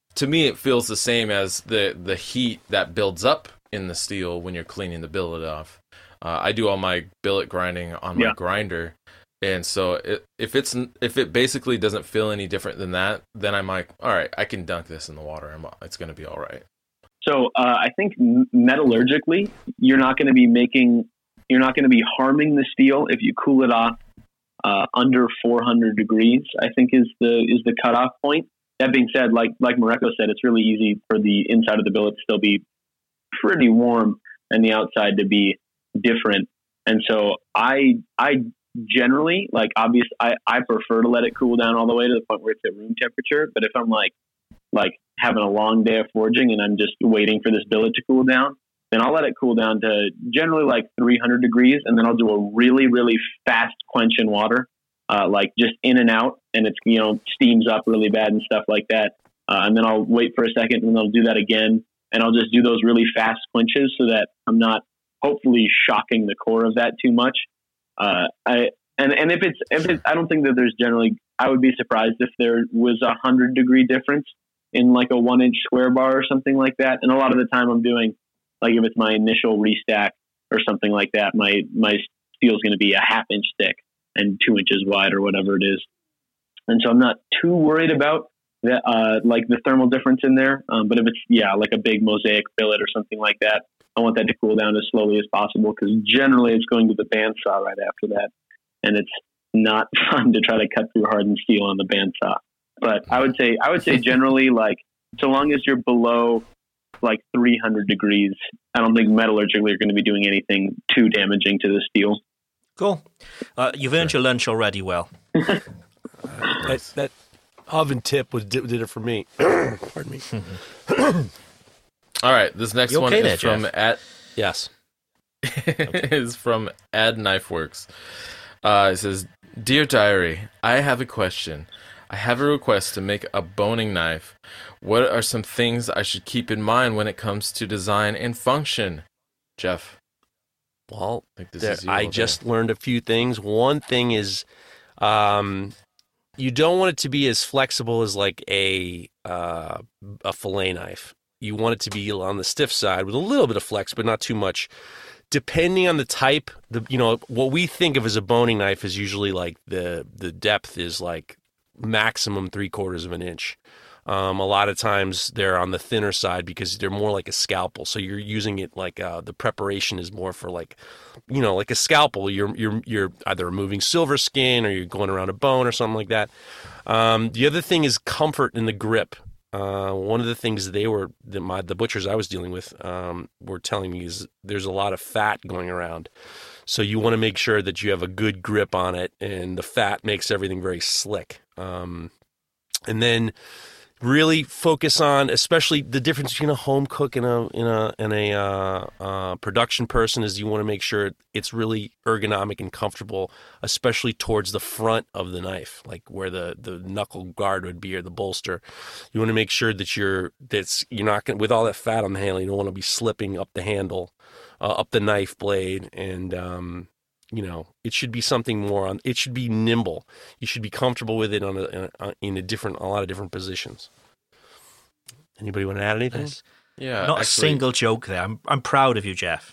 to me, it feels the same as the the heat that builds up in the steel when you're cleaning the billet off. Uh, I do all my billet grinding on my Yeah. grinder, and so it, if it's if it basically doesn't feel any different than that, then I'm like, all right, I can dunk this in the water. I'm, it's going to be all right. So uh, I think metallurgically, you're not going to be making, you're not going to be harming the steel if you cool it off uh, under four hundred degrees. I think is the is the cutoff point. That being said, like like Mareko said, it's really easy for the inside of the billet to still be pretty warm and the outside to be different. And so I I generally like obvious I, I prefer to let it cool down all the way to the point where it's at room temperature. But if I'm like like having a long day of forging and I'm just waiting for this billet to cool down, then I'll let it cool down to generally like three hundred degrees, and then I'll do a really, really fast quench in water, uh, like just in and out, and it's, you know, steams up really bad and stuff like that. Uh, and then I'll wait for a second, and then I'll do that again, and I'll just do those really fast quenches so that I'm not hopefully shocking the core of that too much. Uh, I and and if it's if it's, I don't think that there's generally. I would be surprised if there was a hundred degree difference in like a one inch square bar or something like that. And a lot of the time I'm doing, like if it's my initial restack or something like that, my, my steel is going to be a half inch thick and two inches wide or whatever it is. And so I'm not too worried about that, uh, like the thermal difference in there. Um, but if it's, yeah, like a big mosaic billet or something like that, I want that to cool down as slowly as possible, because generally it's going to the bandsaw right after that. And it's not fun to try to cut through hardened steel on the bandsaw. But I would say, I would say generally, like, so long as you're below like three hundred degrees, I don't think metallurgically you're going to be doing anything too damaging to the steel. Cool. Uh, you've earned your lunch already, well. uh, that, that oven tip was, did, did it for me. Pardon me. All right, this next You one okay is there, from Jeff? at Yes. is from Ad Knifeworks. Uh, it says, "Dear Diary, I have a question. I have a request to make a boning knife. What are some things I should keep in mind when it comes to design and function?" Jeff. Well, I think this there, is you I all just day. learned a few things. One thing is, um, you don't want it to be as flexible as like a uh, a fillet knife. You want it to be on the stiff side with a little bit of flex, but not too much. Depending on the type, the you know what we think of as a boning knife is usually like the the depth is like maximum three quarters of an inch. Um, a lot of times they're on the thinner side because they're more like a scalpel. So you're using it like uh, the preparation is more for like, you know, like a scalpel. You're you're you're either removing silver skin or you're going around a bone or something like that. Um, the other thing is comfort in the grip. Uh, one of the things they were that my the butchers I was dealing with um, were telling me is there's a lot of fat going around. So you want to make sure that you have a good grip on it, and the fat makes everything very slick. Um, and then really focus on, especially the difference between a home cook and a and a and a uh, uh, production person, is you want to make sure it's really ergonomic and comfortable, especially towards the front of the knife, like where the, the knuckle guard would be or the bolster. You want to make sure that you're that's you're not going with all that fat on the handle. You don't want to be slipping up the handle, uh, up the knife blade, and um, you know, it should be something more on. It should be nimble. You should be comfortable with it on a, in a, in a different, a lot of different positions. Anybody want to add anything? Nice. Yeah, Not a actually- single joke there. I'm I'm proud of you, Jeff.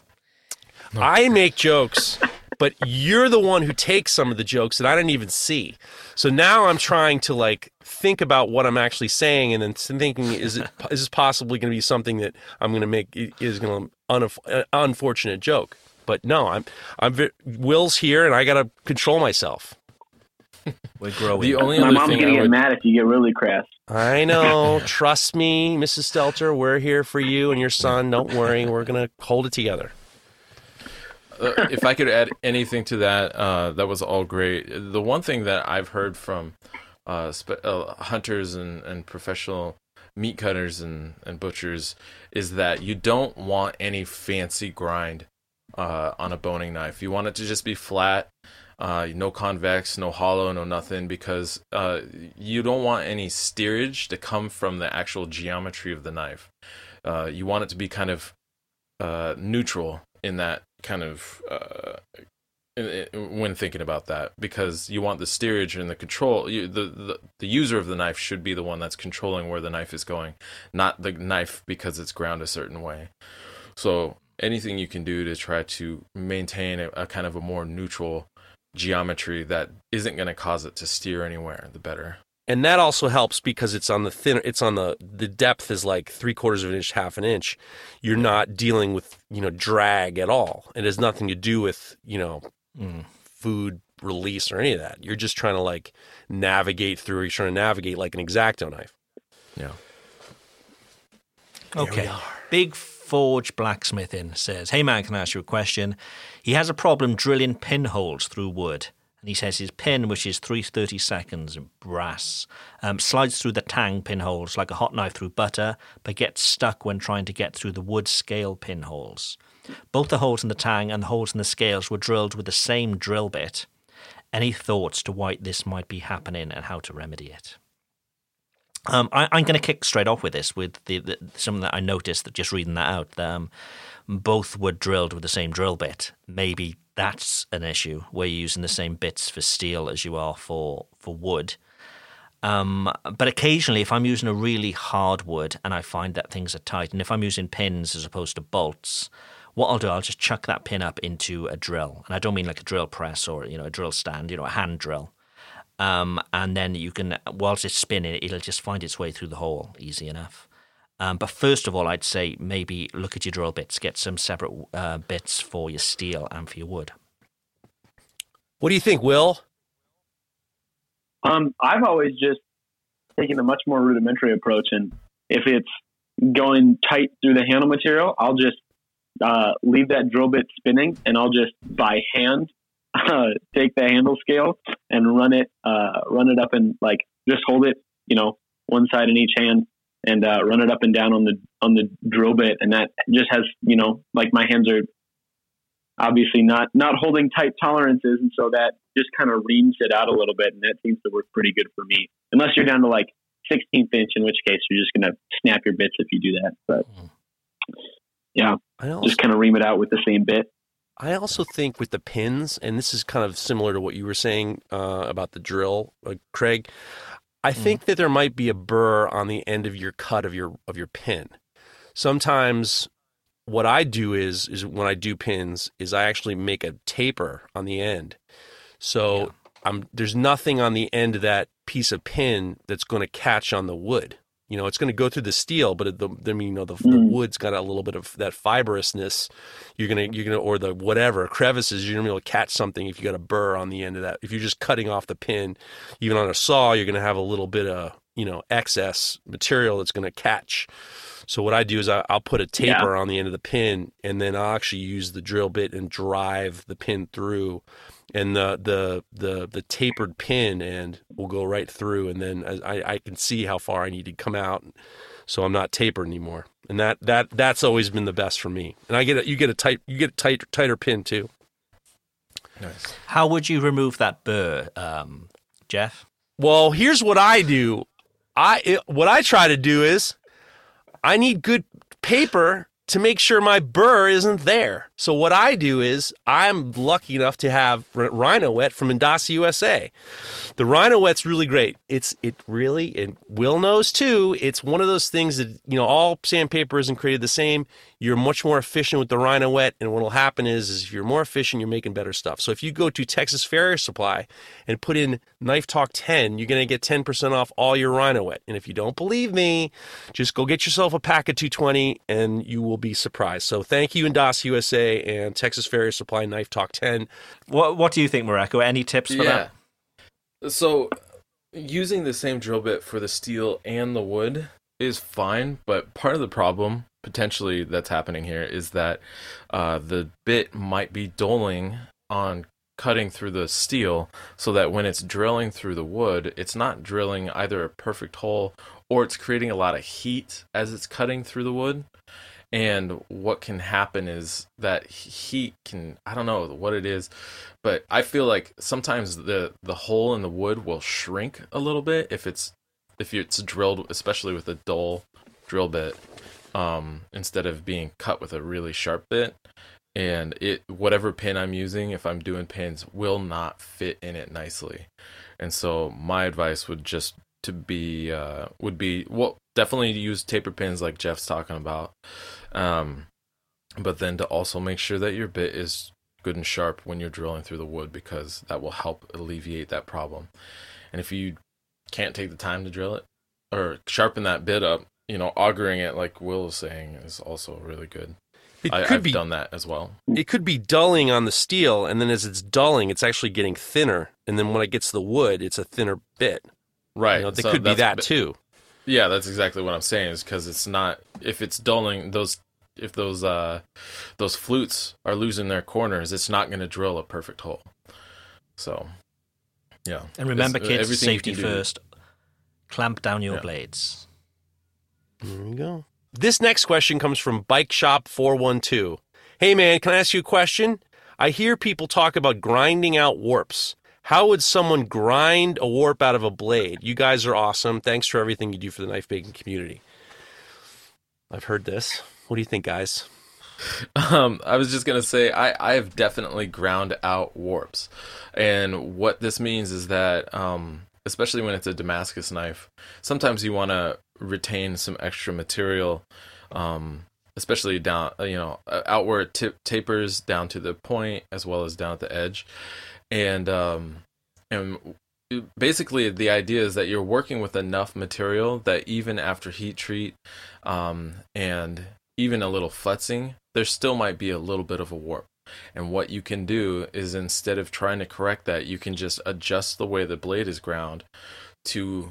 I make jokes, but you're the one who takes some of the jokes that I didn't even see. So now I'm trying to like think about what I'm actually saying, and then thinking, is it is this possibly going to be something that I'm going to make is going to unf- uh, unfortunate joke? But no, I'm I'm ve- Will's here, and I got to control myself. We're growing. The only My other mom's thing going I to get would, mad if you get really crass. I know. Trust me, Missus Stelter. We're here for you and your son. Don't worry. We're going to hold it together. uh, if I could add anything to that, uh, that was all great. The one thing that I've heard from uh, spe- uh, hunters and, and professional meat cutters and, and butchers is that you don't want any fancy grind uh, on a boning knife. You want it to just be flat, uh, no convex, no hollow, no nothing, because uh, you don't want any steerage to come from the actual geometry of the knife. Uh, you want it to be kind of uh, neutral in that kind of uh, when thinking about that, because you want the steerage and the control. You, the, the the user of the knife should be the one that's controlling where the knife is going, not the knife because it's ground a certain way. So anything you can do to try to maintain a, a kind of a more neutral geometry that isn't going to cause it to steer anywhere, the better. And that also helps because it's on the thinner, it's on the, the depth is like three quarters of an inch, half an inch. You're not dealing with, you know, drag at all. It has nothing to do with, you know, mm. food release or any of that. You're just trying to like navigate through, you're trying to navigate like an X-Acto knife. Yeah. Okay. Big Forge Blacksmithing says, hey man, can I ask you a question? He has a problem drilling pinholes through wood. And he says his pin, which is three thirty seconds in brass, um, slides through the tang pinholes like a hot knife through butter, but gets stuck when trying to get through the wood scale pinholes. Both the holes in the tang and the holes in the scales were drilled with the same drill bit. Any thoughts to why this might be happening and how to remedy it? Um, I, I'm going to kick straight off with this, with the, the something that I noticed that just reading that out. Um, both were drilled with the same drill bit. Maybe that's an issue where you're using the same bits for steel as you are for for wood. Um, but occasionally, if I'm using a really hard wood and I find that things are tight, and if I'm using pins as opposed to bolts, what I'll do, I'll just chuck that pin up into a drill. And I don't mean like a drill press or, you know, a drill stand, you know, a hand drill. Um, and then you can, whilst it's spinning, it'll just find its way through the hole easy enough. Um, but first of all, I'd say maybe look at your drill bits, get some separate uh, bits for your steel and for your wood. What do you think, Will? Um, I've always just taken a much more rudimentary approach, and if it's going tight through the handle material, I'll just uh, leave that drill bit spinning, and I'll just by hand uh, take the handle scale and run it, uh, run it up and like just hold it, you know, one side in each hand, and uh, run it up and down on the on the drill bit, and that just has, you know, like my hands are obviously not not holding tight tolerances, and so that just kind of reams it out a little bit, and that seems to work pretty good for me. Unless you're down to like sixteenth inch, in which case you're just going to snap your bits if you do that. But yeah, also, just kind of ream it out with the same bit. I also think with the pins, and this is kind of similar to what you were saying uh, about the drill, uh, Craig. I think mm. that there might be a burr on the end of your cut of your of your pin. Sometimes what I do is is when I do pins is I actually make a taper on the end. So yeah. I'm there's nothing on the end of that piece of pin that's going to catch on the wood. You know, it's going to go through the steel, but the, the you know the, mm. the wood's got a little bit of that fibrousness. You're gonna you're gonna or the whatever crevices. You're gonna be able to catch something if you got a burr on the end of that. If you're just cutting off the pin, even on a saw, you're gonna have a little bit of you know excess material that's gonna catch. So what I do is I, I'll put a taper yeah. on the end of the pin, and then I'll actually use the drill bit and drive the pin through. And the, the the the tapered pin end will go right through, and then I, I can see how far I need to come out, so I'm not tapered anymore. And that, that that's always been the best for me. And I get a, you get a tight you get a tight tighter pin too. Nice. How would you remove that burr, um, Jeff? Well, here's what I do. I it, what I try to do is I need good paper to make sure my burr isn't there. So what I do is I'm lucky enough to have Rhino Wet from Indasi U S A. The Rhino Wet's really great. It's it really, and Will knows too, it's one of those things that, you know, all sandpaper isn't created the same. You're much more efficient with the Rhino Wet, and what will happen is, is if you're more efficient, you're making better stuff. So if you go to Texas Farrier Supply and put in Knife Talk ten, you're going to get ten percent off all your Rhino Wet. And if you don't believe me, just go get yourself a pack of two twenty, and you will be surprised. So thank you, Indasi U S A and Texas Farrier Supply Knife Talk ten. What What do you think, Mareko? Any tips for yeah. that? So using the same drill bit for the steel and the wood is fine, but part of the problem potentially that's happening here is that uh, the bit might be dulling on cutting through the steel, so that when it's drilling through the wood, it's not drilling either a perfect hole or it's creating a lot of heat as it's cutting through the wood. And what can happen is that heat can, I don't know what it is, but I feel like sometimes the, the hole in the wood will shrink a little bit if it's if it's drilled, especially with a dull drill bit, um, instead of being cut with a really sharp bit. and it whatever pin I'm using, if I'm doing pins, will not fit in it nicely. And so my advice would just to be uh, would be well definitely use taper pins like Jeff's talking about, um, but then to also make sure that your bit is good and sharp when you're drilling through the wood, because that will help alleviate that problem. And if you can't take the time to drill it or sharpen that bit up, you know, augering it like Will is saying is also really good. It I, could I've be, done that as well. It could be dulling on the steel, and then as it's dulling, it's actually getting thinner. And then when it gets to the wood, it's a thinner bit. Right. You know, there so could be that but, too. Yeah, that's exactly what I'm saying, is because it's not, if it's dulling, those, if those, uh, those flutes are losing their corners, it's not going to drill a perfect hole. So, yeah. And remember, it's, kids, everything safety first. Clamp down your Yeah. blades. There you go. This next question comes from Bike Shop four one two. Hey man, can I ask you a question? I hear people talk about grinding out warps. How would someone grind a warp out of a blade? You guys are awesome. Thanks for everything you do for the knife making community. I've heard this. What do you think, guys? Um, I was just going to say, I, I have definitely ground out warps. And what this means is that, um, especially when it's a Damascus knife, sometimes you want to retain some extra material, um, especially down, you know, out where it tip, tapers down to the point as well as down at the edge. And, um, and basically the idea is that you're working with enough material that even after heat treat, um, and even a little flexing, there still might be a little bit of a warp. And what you can do is, instead of trying to correct that, you can just adjust the way the blade is ground to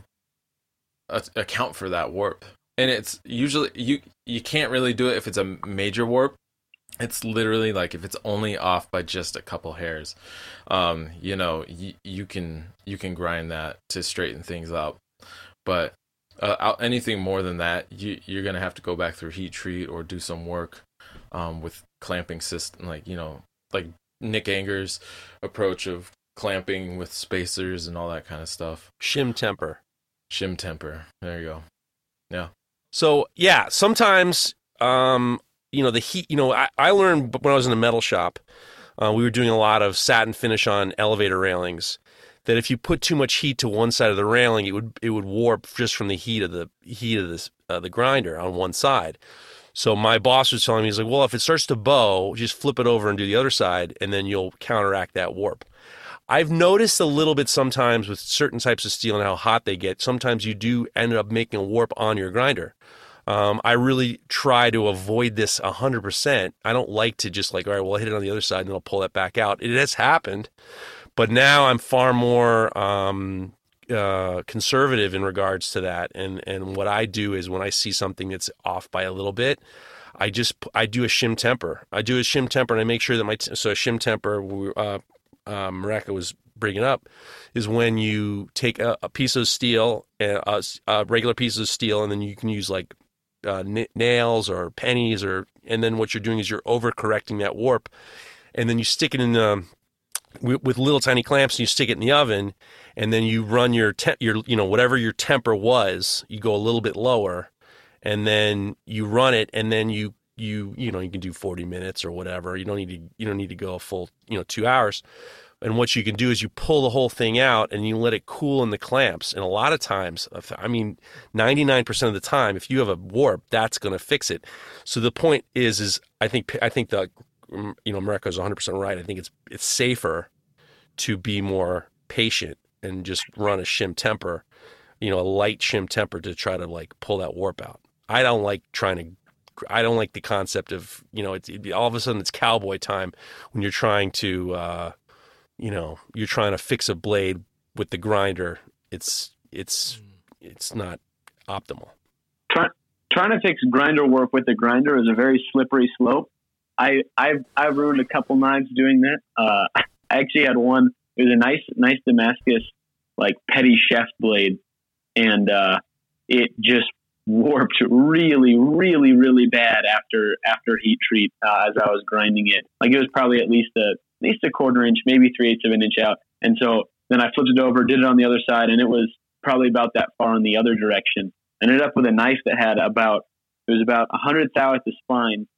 a- account for that warp. And it's usually, you you can't really do it if it's a major warp. It's literally like if it's only off by just a couple hairs, um, you know, you, you can you can grind that to straighten things up. But uh, anything more than that, you, you're gonna have to go back through heat treat or do some work um, with clamping system, like, you know, like Nick Anger's approach of clamping with spacers and all that kind of stuff. Shim temper. Shim temper. There you go. Yeah. So yeah, sometimes, um, you know, the heat, you know, I, I learned when I was in a metal shop, uh, we were doing a lot of satin finish on elevator railings, that if you put too much heat to one side of the railing, it would, it would warp just from the heat of the heat of this, uh, the grinder on one side. So my boss was telling me, he's like, well, if it starts to bow, just flip it over and do the other side, and then you'll counteract that warp. I've noticed a little bit sometimes with certain types of steel and how hot they get, sometimes you do end up making a warp on your grinder. Um, I really try to avoid this one hundred percent. I don't like to just like, all right, well, I'll hit it on the other side and then I'll pull that back out. It has happened, but now I'm far more um, uh, conservative in regards to that. And, and what I do is when I see something that's off by a little bit, I just, I do a shim temper. I do a shim temper and I make sure that my, t- so a shim temper, uh, uh, Mareka was bringing up, is when you take a, a piece of steel, a, a regular piece of steel, and then you can use like uh, n- nails or pennies, or and then what you're doing is you're overcorrecting that warp, and then you stick it in the, with, with little tiny clamps, and you stick it in the oven, and then you run your te- your you know whatever your temper was, you go a little bit lower, and then you run it, and then you you you know you can do forty minutes or whatever. You don't need to you don't need to go a full you know two hours. And what you can do is you pull the whole thing out and you let it cool in the clamps. And a lot of times, I mean, ninety-nine percent of the time, if you have a warp, that's going to fix it. So the point is, is I think I think the you know Mareka is one hundred percent right. I think it's it's safer to be more patient and just run a shim temper, you know, a light shim temper to try to like pull that warp out. I don't like trying to. I don't like the concept of you know it's it, all of a sudden it's cowboy time when you're trying to. Uh, You know, you're trying to fix a blade with the grinder. It's it's it's not optimal. Try, trying to fix grinder warp with the grinder is a very slippery slope. I I've I've ruined a couple knives doing that. Uh, I actually had one. It was a nice nice Damascus like petty chef blade, and uh, it just warped really really really bad after after heat treat uh, as I was grinding it. Like it was probably at least a at least a quarter inch, maybe three eighths of an inch out. And so then I flipped it over, did it on the other side, and it was probably about that far in the other direction. I ended up with a knife that had about, it was about one hundred thou at the spine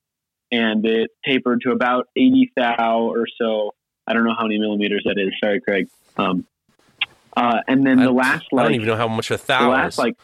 and it tapered to about eighty thou or so. I don't know how many millimeters that is. Sorry, Craig. Um, uh, and then I, the last, like, I don't even know how much a thou the last, is. like,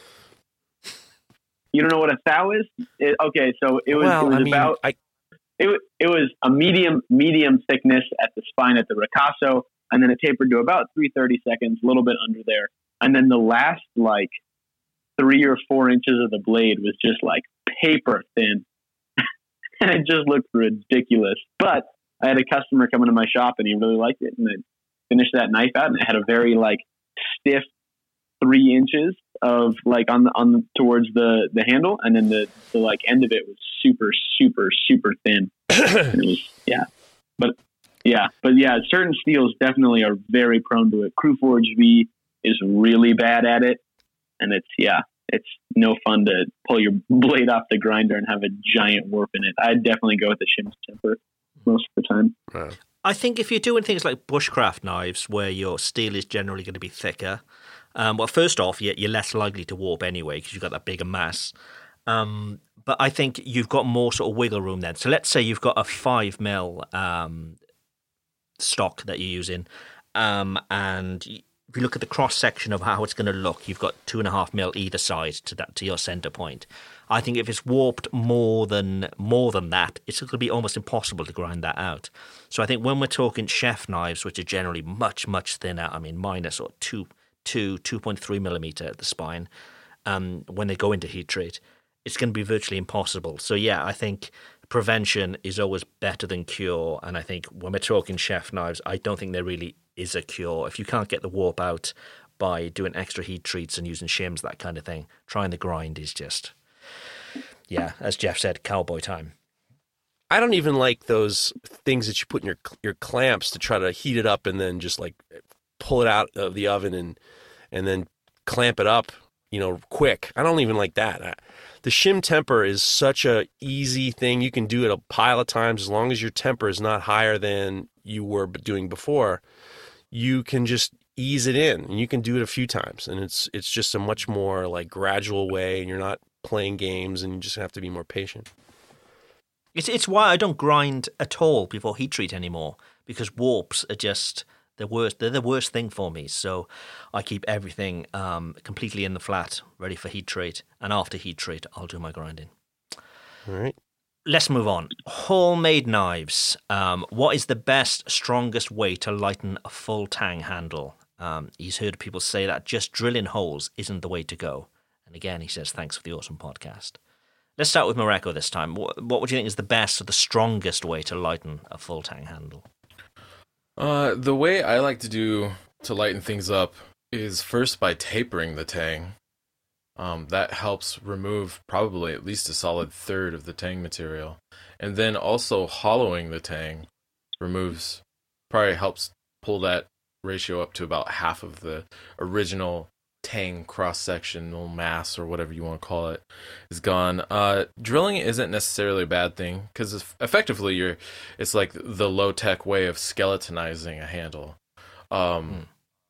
you don't know what a thou is? It, okay, so it was, well, it was I mean, about, I, it, it was a medium, medium thickness at the spine at the ricasso, and then it tapered to about three thirty seconds, a little bit under there. And then the last, like, three or four inches of the blade was just, like, paper thin. And it just looked ridiculous. But I had a customer come into my shop, and he really liked it. And I finished that knife out, and it had a very, like, stiff three inches of like on the, on the, towards the, the handle. And then the, the like end of it was super, super, super thin. And it was, yeah, but yeah, but yeah, certain steels definitely are very prone to it. Crewforge V is really bad at it. And it's, yeah, it's no fun to pull your blade off the grinder and have a giant warp in it. I'd definitely go with the shim temper most of the time. Right. I think if you're doing things like bushcraft knives, where your steel is generally going to be thicker, um, well, first off, you're, you're less likely to warp anyway because you've got that bigger mass. Um, but I think you've got more sort of wiggle room then. So let's say you've got a five mil um, stock that you're using, um, and if you look at the cross section of how it's going to look, you've got two and a half mil either side to that to your center point. I think if it's warped more than more than that, it's going to be almost impossible to grind that out. So I think when we're talking chef knives, which are generally much much thinner, I mean minus or two, two, two point three millimeter at the spine, um, when they go into heat treat, it's going to be virtually impossible. So yeah, I think prevention is always better than cure. And I think when we're talking chef knives, I don't think there really is a cure. If you can't get the warp out by doing extra heat treats and using shims, that kind of thing, trying the grind is just, yeah, as Jeff said, cowboy time. I don't even like those things that you put in your your clamps to try to heat it up and then just like pull it out of the oven and and then clamp it up, you know, quick. I don't even like that. I, the shim temper is such a easy thing. You can do it a pile of times as long as your temper is not higher than you were doing before. You can just ease it in, and you can do it a few times, and it's it's just a much more like gradual way, and you're not playing games, and you just have to be more patient. It's it's why I don't grind at all before heat treat anymore, because warps are just the worst. They're the worst thing for me. So I keep everything um, completely in the flat, ready for heat treat, and after heat treat, I'll do my grinding. All right. Let's move on. Hall-made knives. Um, what is the best, strongest way to lighten a full tang handle? Um, he's heard people say that just drilling holes isn't the way to go. And again, he says, thanks for the awesome podcast. Let's start with Mareko this time. What, what would you think is the best or the strongest way to lighten a full tang handle? Uh, the way I like to do to lighten things up is first by tapering the tang. Um, that helps remove probably at least a solid third of the tang material. And then also hollowing the tang removes, probably helps pull that ratio up to about half of the original tang cross-sectional mass, or whatever you want to call it, is gone. Uh, drilling isn't necessarily a bad thing, because effectively you're, it's like the low-tech way of skeletonizing a handle. Um, hmm.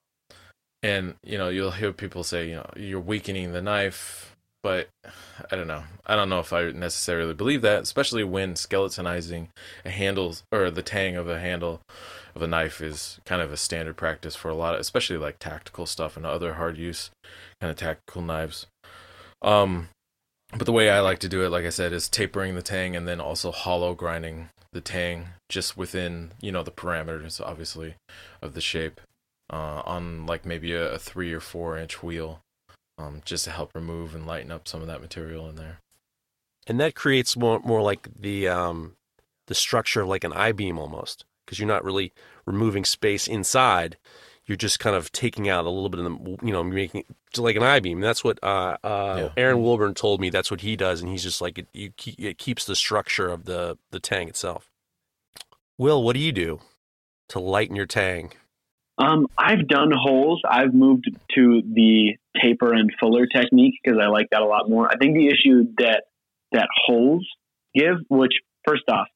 And, you know, you'll hear people say, you know, you're weakening the knife, but I don't know. I don't know if I necessarily believe that, especially when skeletonizing a handle, or the tang of a handle of a knife, is kind of a standard practice for a lot of, especially like tactical stuff and other hard use kind of tactical knives. Um, but the way I like to do it, like I said, is tapering the tang and then also hollow grinding the tang just within, you know, the parameters, obviously, of the shape. Uh, on like maybe a, a three or four inch wheel, um, just to help remove and lighten up some of that material in there. And that creates more more like the um, the structure of like an I-beam almost, because you're not really removing space inside. You're just kind of taking out a little bit of the, you know, making it like an I-beam. That's what uh, uh, yeah. Aaron Wilburn told me. That's what he does, and he's just like it. You, it keeps the structure of the the tang itself. Will, what do you do to lighten your tang? Um, I've done holes. I've moved to the taper and fuller technique because I like that a lot more. I think the issue that that holes give, which first off,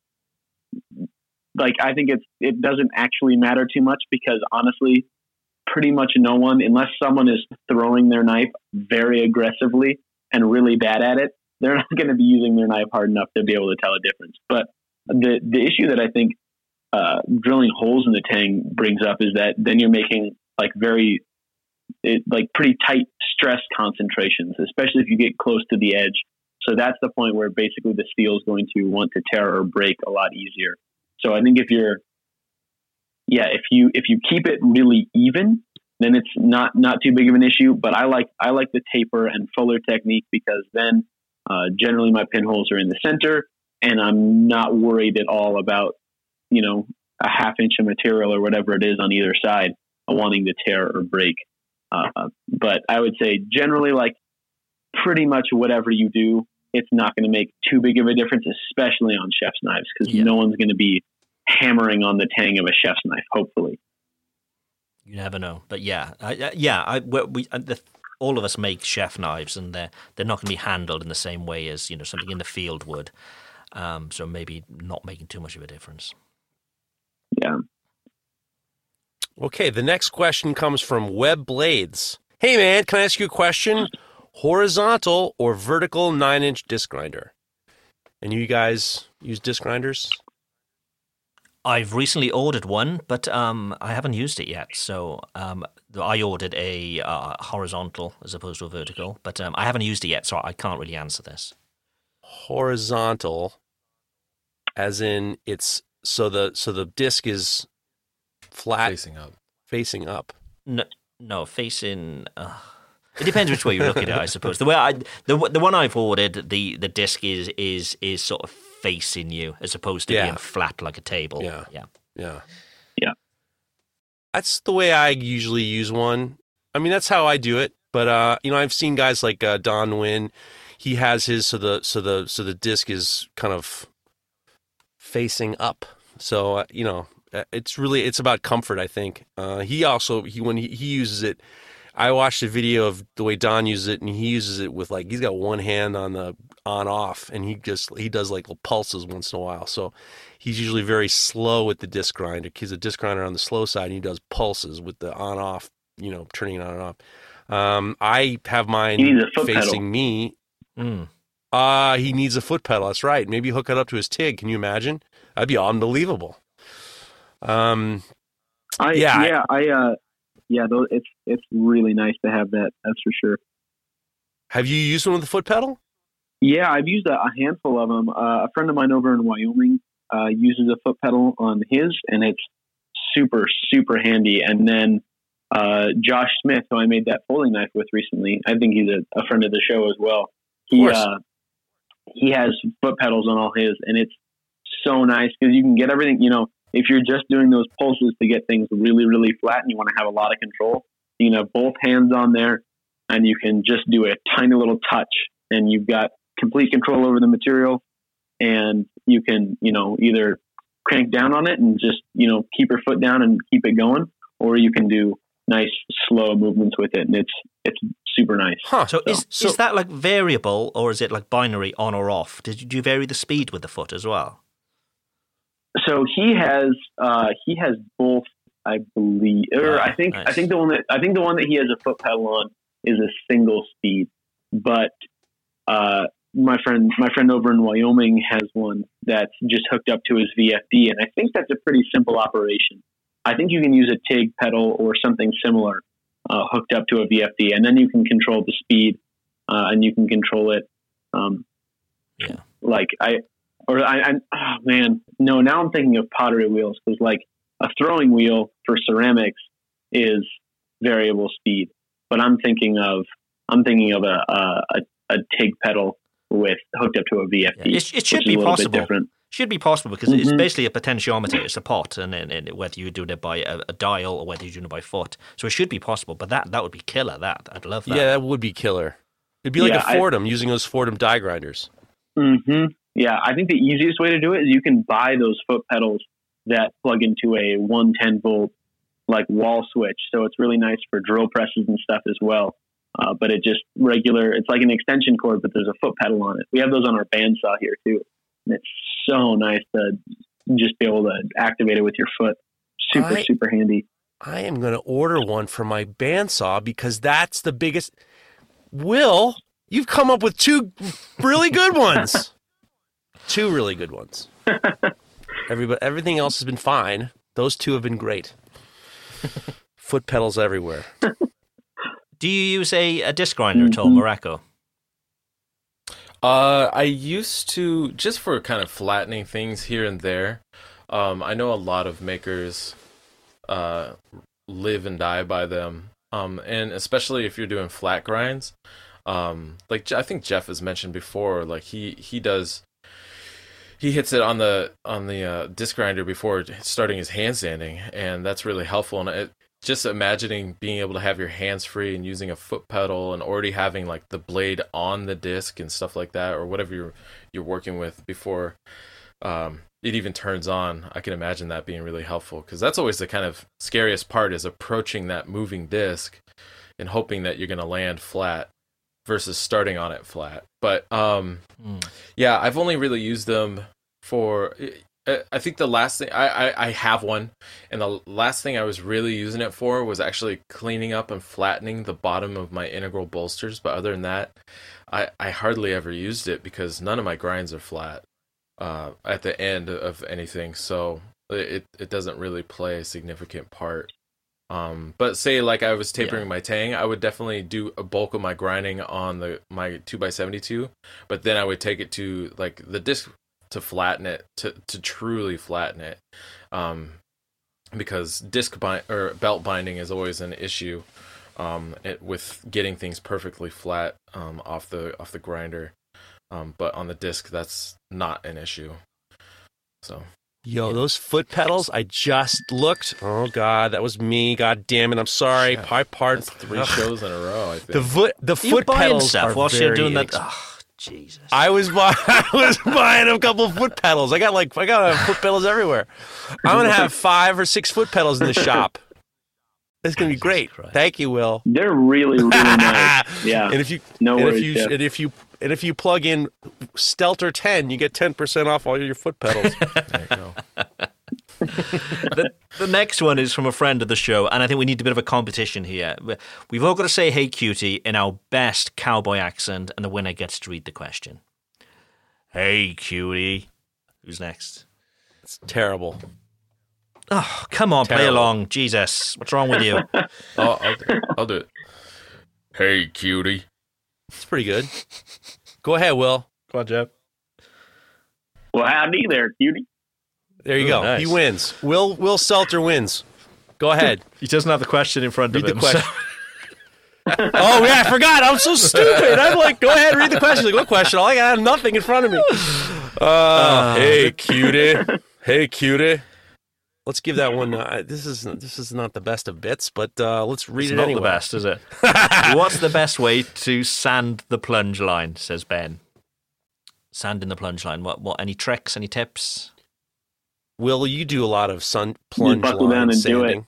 like I think it's it doesn't actually matter too much, because honestly, pretty much no one, unless someone is throwing their knife very aggressively and really bad at it, they're not going to be using their knife hard enough to be able to tell a difference. But the the issue that I think uh, drilling holes in the tang brings up is that then you're making like very it, like pretty tight stress concentrations, especially if you get close to the edge. So that's the point where basically the steel is going to want to tear or break a lot easier. So I think if you're, yeah, if you if you keep it really even, then it's not not too big of an issue. But I like I like the taper and fuller technique because then uh, generally my pinholes are in the center, and I'm not worried at all about, you know, a half inch of material or whatever it is on either side wanting to tear or break. Uh, but I would say generally, like pretty much whatever you do, it's not going to make too big of a difference, especially on chef's knives, because yeah. no one's going to be hammering on the tang of a chef's knife, hopefully. You never know. But yeah, I, yeah, I, we, the, all of us make chef knives, and they're, they're not going to be handled in the same way as, you know, something in the field would. Um, so maybe not making too much of a difference. Yeah. Okay, the next question comes from Web Blades. Hey man, can I ask you a question? Horizontal or vertical nine-inch disc grinder? And you guys use disc grinders? I've recently ordered one, but um, I haven't used it yet. So um, I ordered a uh, horizontal as opposed to a vertical, but um, I haven't used it yet, so I can't really answer this. Horizontal, as in it's so the so the disc is flat, Facing up. Facing up. No, no, facing. Uh, it depends which way you look at it, I suppose. The way I, the the one I've ordered, the, the disc is is is sort of facing you as opposed to Yeah. being flat like a table. Yeah. yeah, Yeah. Yeah. That's the way I usually use one. I mean, that's how I do it. But uh, you know, I've seen guys like uh, Don Nguyen. He has his so the so the so the disc is kind of facing up. So uh, you know, it's really it's about comfort, I think. Uh, he also he when he, he uses it, I watched a video of the way Don uses it, and he uses it with like he's got one hand on the on off, and he just he does like little pulses once in a while. So he's usually very slow with the disc grinder. He's a disc grinder on the slow side, and he does pulses with the on off, you know, turning it on and off. Um, I have mine He needs a foot facing pedal. me. Mm. Uh, he needs a foot pedal. That's right. Maybe hook it up to his TIG. Can you imagine? That'd be unbelievable. Um, I Yeah, I- yeah I uh yeah those, it's it's really nice to have that, that's for sure. have you used one with a foot pedal? Yeah, I've used a, a handful of them. Uh, a friend of mine over in Wyoming uh, uses a foot pedal on his, and it's super super handy. And then uh, Josh Smith, who I made that folding knife with recently, I think he's a, a friend of the show as well. He course. uh, he has foot pedals on all his, and it's so nice because you can get everything. You know, if you're just doing those pulses to get things really really flat, and you want to have a lot of control, you can have both hands on there, and you can just do a tiny little touch, and you've got complete control over the material, and you can, you know, either crank down on it and just, you know, keep your foot down and keep it going, or you can do nice slow movements with it, and it's it's super nice. Huh. So, is so- is that like variable, or is it like binary on or off? Did you, do you vary the speed with the foot as well? So he has uh, he has both, I believe, or Ah, I think nice. I think the one that I think the one that he has a foot pedal on is a single speed, but uh, my friend my friend over in Wyoming has one that's just hooked up to his V F D, and I think that's a pretty simple operation. I think you can use a TIG pedal or something similar uh, hooked up to a V F D, and then you can control the speed uh, and you can control it. Um, Yeah. Like I, or I, I'm, oh man, no, now I'm thinking of pottery wheels, because like a throwing wheel for ceramics is variable speed, but I'm thinking of, I'm thinking of a, a, a, a TIG pedal with hooked up to a V F D. Yeah, it- it should which is be a little possible. bit different. Should be possible because it's Mhm. basically a potentiometer. It's a pot, and, and, and whether you're doing it by a, a dial or whether you're doing it by foot, so it should be possible. But that that would be killer. That I'd love that. Yeah, that would be killer. It'd be like Yeah, a I- Fordham using those Fordham die grinders. hmm Yeah, I think the easiest way to do it is you can buy those foot pedals that plug into a one ten volt like wall switch. So it's really nice for drill presses and stuff as well. Uh, but it just regular, it's like an extension cord, but there's a foot pedal on it. We have those on our bandsaw here too. And it's so nice to just be able to activate it with your foot. Super, I- super handy. I am going to order one for my bandsaw because that's the biggest. Will, You've come up with two really good ones. Two really good ones. Everybody, everything else has been fine. Those two have been great. Foot pedals everywhere. Do you use a, a disc grinder at all, Morocco? Uh, I used to, just for kind of flattening things here and there. Um, I know a lot of makers uh, live and die by them. Um, and especially if you're doing flat grinds. Um, like I think Jeff has mentioned before, like he, he does, he hits it on the on the uh, disc grinder before starting his hand sanding, and that's really helpful. And it, just imagining being able to have your hands free and using a foot pedal and already having like the blade on the disc and stuff like that, or whatever you're you're working with before um, it even turns on. I can imagine that being really helpful, because that's always the kind of scariest part, is approaching that moving disc and hoping that you're going to land flat versus starting on it flat. But um, mm. yeah, I've only really used them for, I think the last thing, I, I, I have one, and the last thing I was really using it for was actually cleaning up and flattening the bottom of my integral bolsters. But other than that, I, I hardly ever used it, because none of my grinds are flat uh, at the end of anything. So it, it doesn't really play a significant part. Um, but say like I was tapering yeah. my tang, I would definitely do a bulk of my grinding on the my two by seventy-two, but then I would take it to like the disc to flatten it, to, to truly flatten it, um, because disc bind or belt binding is always an issue um, it, with getting things perfectly flat um, off the off the grinder, um, but on the disc that's not an issue. So. Yo, those foot pedals, I just looked. Oh, God, that was me. God damn it, I'm sorry. Yeah, My part. That's three shows in a row, I think. The foot, the foot pedals stuff are while very you're doing that. ex- Oh, Jesus. I was, buy- I was buying a couple foot pedals. I got like, I got foot pedals everywhere. I'm going to have five or six foot pedals in the shop. It's going to be great. Christ. Thank you, Will. They're really, really nice. Yeah. And if you, no and worries, if you, Jeff. and if you, and if you plug in Stelter ten, you get ten percent off all your foot pedals. There you go. the, the next one is from a friend of the show, and I think we need a bit of a competition here. We've all got to say "Hey, cutie" in our best cowboy accent, and the winner gets to read the question. Hey, cutie. Who's next? It's terrible. Oh, come on, terrible. Play along. Jesus, what's wrong with you? oh, I'll, I'll do it. Hey, cutie. It's pretty good. Go ahead, Will. Go on, Jeff. Well, howdy there, cutie. There you Ooh, go. nice. He wins. Will Will Seltzer wins. Go ahead. He doesn't have the question in front read of him. The question. So. Oh, yeah, I forgot. I'm so stupid. I'm like, go ahead, read the question. Like, what question? I got nothing in front of me. Uh, uh, hey, cutie. Hey, cutie. Let's give that one. Uh, this is this is not the best of bits, but uh, let's read it's it not anyway. the best, is it? What's the best way to sand the plunge line? Says Ben. Sand in the plunge line. What? What? Any tricks? Any tips? Will, you do a lot of sun plunge buckle line down and sanding. do it.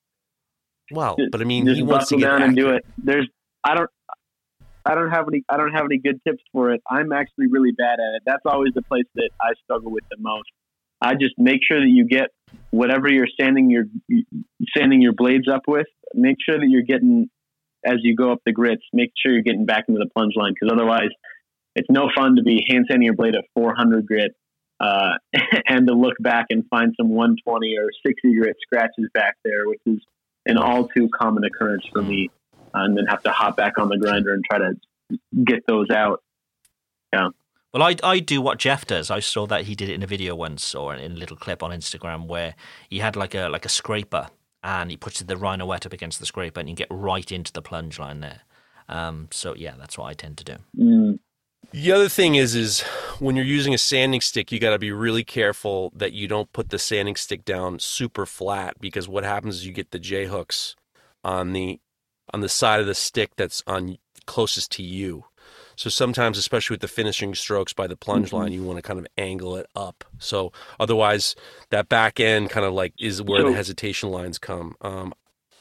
Well, but I mean, just he wants to get down accurate. and do it. There's, I don't, I don't have any, I don't have any good tips for it. I'm actually really bad at it. That's always the place that I struggle with the most. I just make sure that you get whatever you're sanding your sanding your blades up with. Make sure that you're getting, as you go up the grits, make sure you're getting back into the plunge line, because otherwise, it's no fun to be hand sanding your blade at four hundred grit. Uh, and to look back and find some one twenty or sixty grit scratches back there, which is an all too common occurrence for me, uh, and then have to hop back on the grinder and try to get those out. Yeah. Well, I, I do what Jeff does. I saw that he did it in a video once, or in a little clip on Instagram, where he had like a like a scraper, and he puts the Rhino wet up against the scraper, and you get right into the plunge line there. Um, so yeah, that's what I tend to do. Mm. The other thing is, is when you're using a sanding stick, you got to be really careful that you don't put the sanding stick down super flat, because what happens is you get the J hooks on the on the side of the stick that's on closest to you. So sometimes, especially with the finishing strokes by the plunge mm-hmm. line, you want to kind of angle it up. So otherwise, that back end kind of like is where so, the hesitation lines come. Um,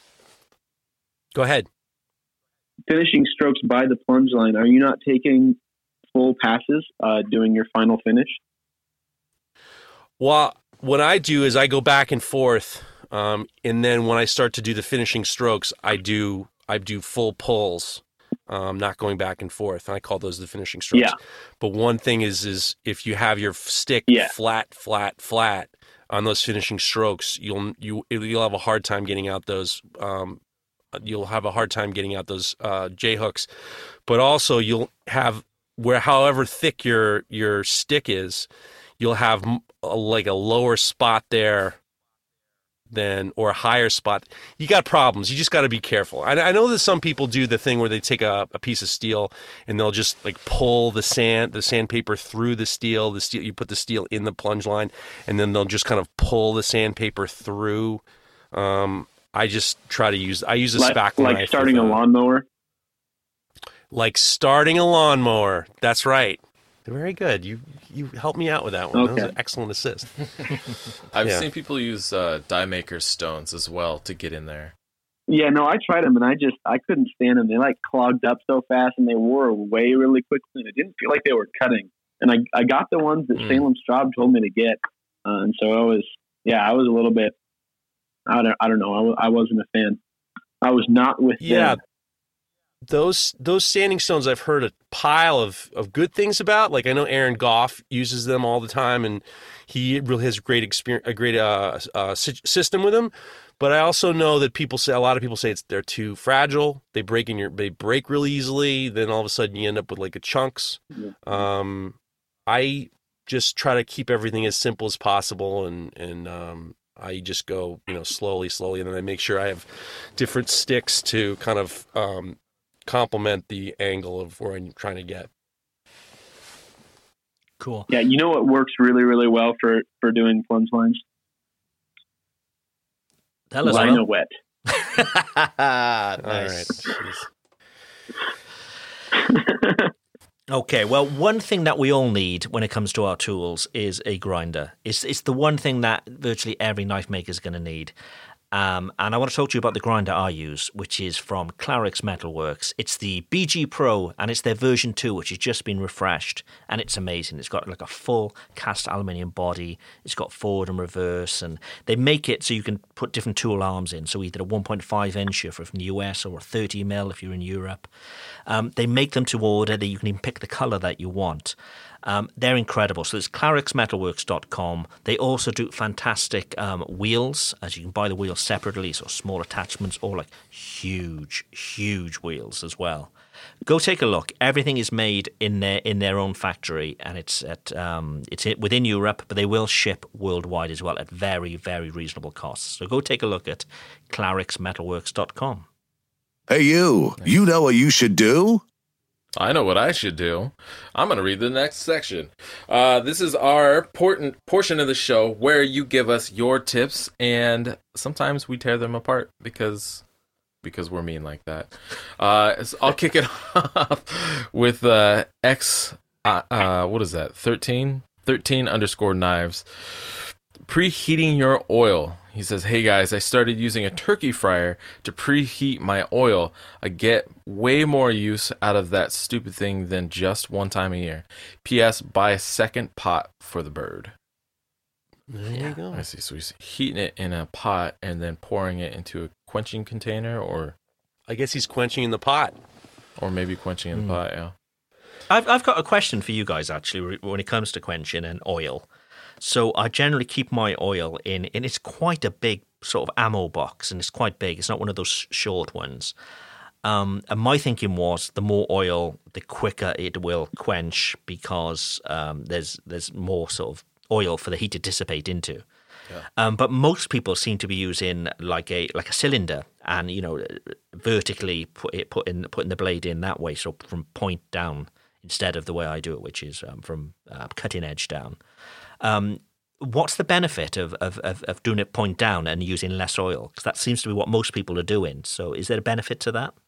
go ahead. Finishing strokes by the plunge line. Are you not taking full passes uh, doing your final finish? Well, what I do is I go back and forth, um, and then when I start to do the finishing strokes, I do I do full pulls. um, not going back and forth. And I call those the finishing strokes. Yeah. But one thing is, is if you have your stick Yeah. flat, flat, flat on those finishing strokes, you'll you you'll have a hard time getting out those. Um, you'll have a hard time getting out those uh, J hooks, but also you'll have where however thick your your stick is, you'll have a, like a lower spot there than or a higher spot. You got problems. You just got to be careful. I, I know that some people do the thing where they take a, a piece of steel and they'll just like pull the sand the sandpaper through the steel. The steel you put the steel in the plunge line, and then they'll just kind of pull the sandpaper through. Um, I just try to use I use a Like, spackle like knife starting with a lawnmower. Like starting a lawnmower. That's right. Very good. You you helped me out with that one. That was Okay. an excellent assist. I've Yeah. seen people use uh, die maker stones as well to get in there. Yeah, no, I tried them and I just I couldn't stand them. They like clogged up so fast and they wore away really quickly. And it didn't feel like they were cutting. And I I got the ones that Mm. Salem Straub told me to get, uh, and so I was yeah I was a little bit I don't I don't know I, w- I wasn't a fan. I was not with Yeah. them. Those those sanding stones I've heard a pile of, of good things about. Like I know Aaron Goff uses them all the time, and he really has great experience, a great uh, uh, sy- system with them. But I also know that people say a lot of people say it's they're too fragile. They break in your they break really easily. Then all of a sudden you end up with like a chunks. Yeah. Um, I just try to keep everything as simple as possible, and and um, I just go you know slowly, slowly, and then I make sure I have different sticks to kind of um, complement the angle of where I'm trying to get. Cool. Yeah, you know what works really really well for for doing plunge lines? Tell us, Lino Will. wet. All Nice. right. Jeez. Okay, well, one thing that we all need when it comes to our tools is a grinder. It's it's the one thing that virtually every knife maker is going to need. Um, and I want to talk to you about the grinder I use, which is from Clarix Metalworks. It's the B G Pro, and it's their version two, which has just been refreshed, and it's amazing. It's got like a full cast aluminium body. It's got forward and reverse, and they make it so you can put different tool arms in. So either a one point five inch if you're from the U S or a thirty mil if you're in Europe. Um, they make them to order. That you can even pick the color that you want. Um, they're incredible. So it's clarix metalworks dot com. They also do fantastic um, wheels, as you can buy the wheels separately, so small attachments or like huge, huge wheels as well. Go take a look. Everything is made in their in their own factory, and it's at um, it's within Europe, but they will ship worldwide as well at very, very reasonable costs. So go take a look at clarix metalworks dot com. Hey, you. You know what you should do? I know what I should do. I'm going to read the next section. Uh, this is our important portion of the show where you give us your tips, and sometimes we tear them apart because because we're mean like that. Uh, so I'll kick it off with uh, X. Uh, uh, what is that? thirteen thirteen underscore knives. Preheating your oil. He says, hey guys, I started using a turkey fryer to preheat my oil. I get way more use out of that stupid thing than just one time a year. P S. Buy a second pot for the bird. There you go. I see. So he's heating it in a pot and then pouring it into a quenching container, or I guess he's quenching in the pot. or maybe quenching in the pot, yeah. I've I've got a question for you guys actually when it comes to quenching and oil. So I generally keep my oil in, and it's quite a big sort of ammo box, and it's quite big. It's not one of those short ones. Um, and my thinking was the more oil, the quicker it will quench because um, there's there's more sort of oil for the heat to dissipate into. Yeah. Um, but most people seem to be using like a like a cylinder, and you know vertically put it put in putting the blade in that way, so from point down instead of the way I do it, which is um, from uh, cutting edge down. Um, what's the benefit of, of, of, of doing it point down and using less oil? Because that seems to be what most people are doing. So is there a benefit to that?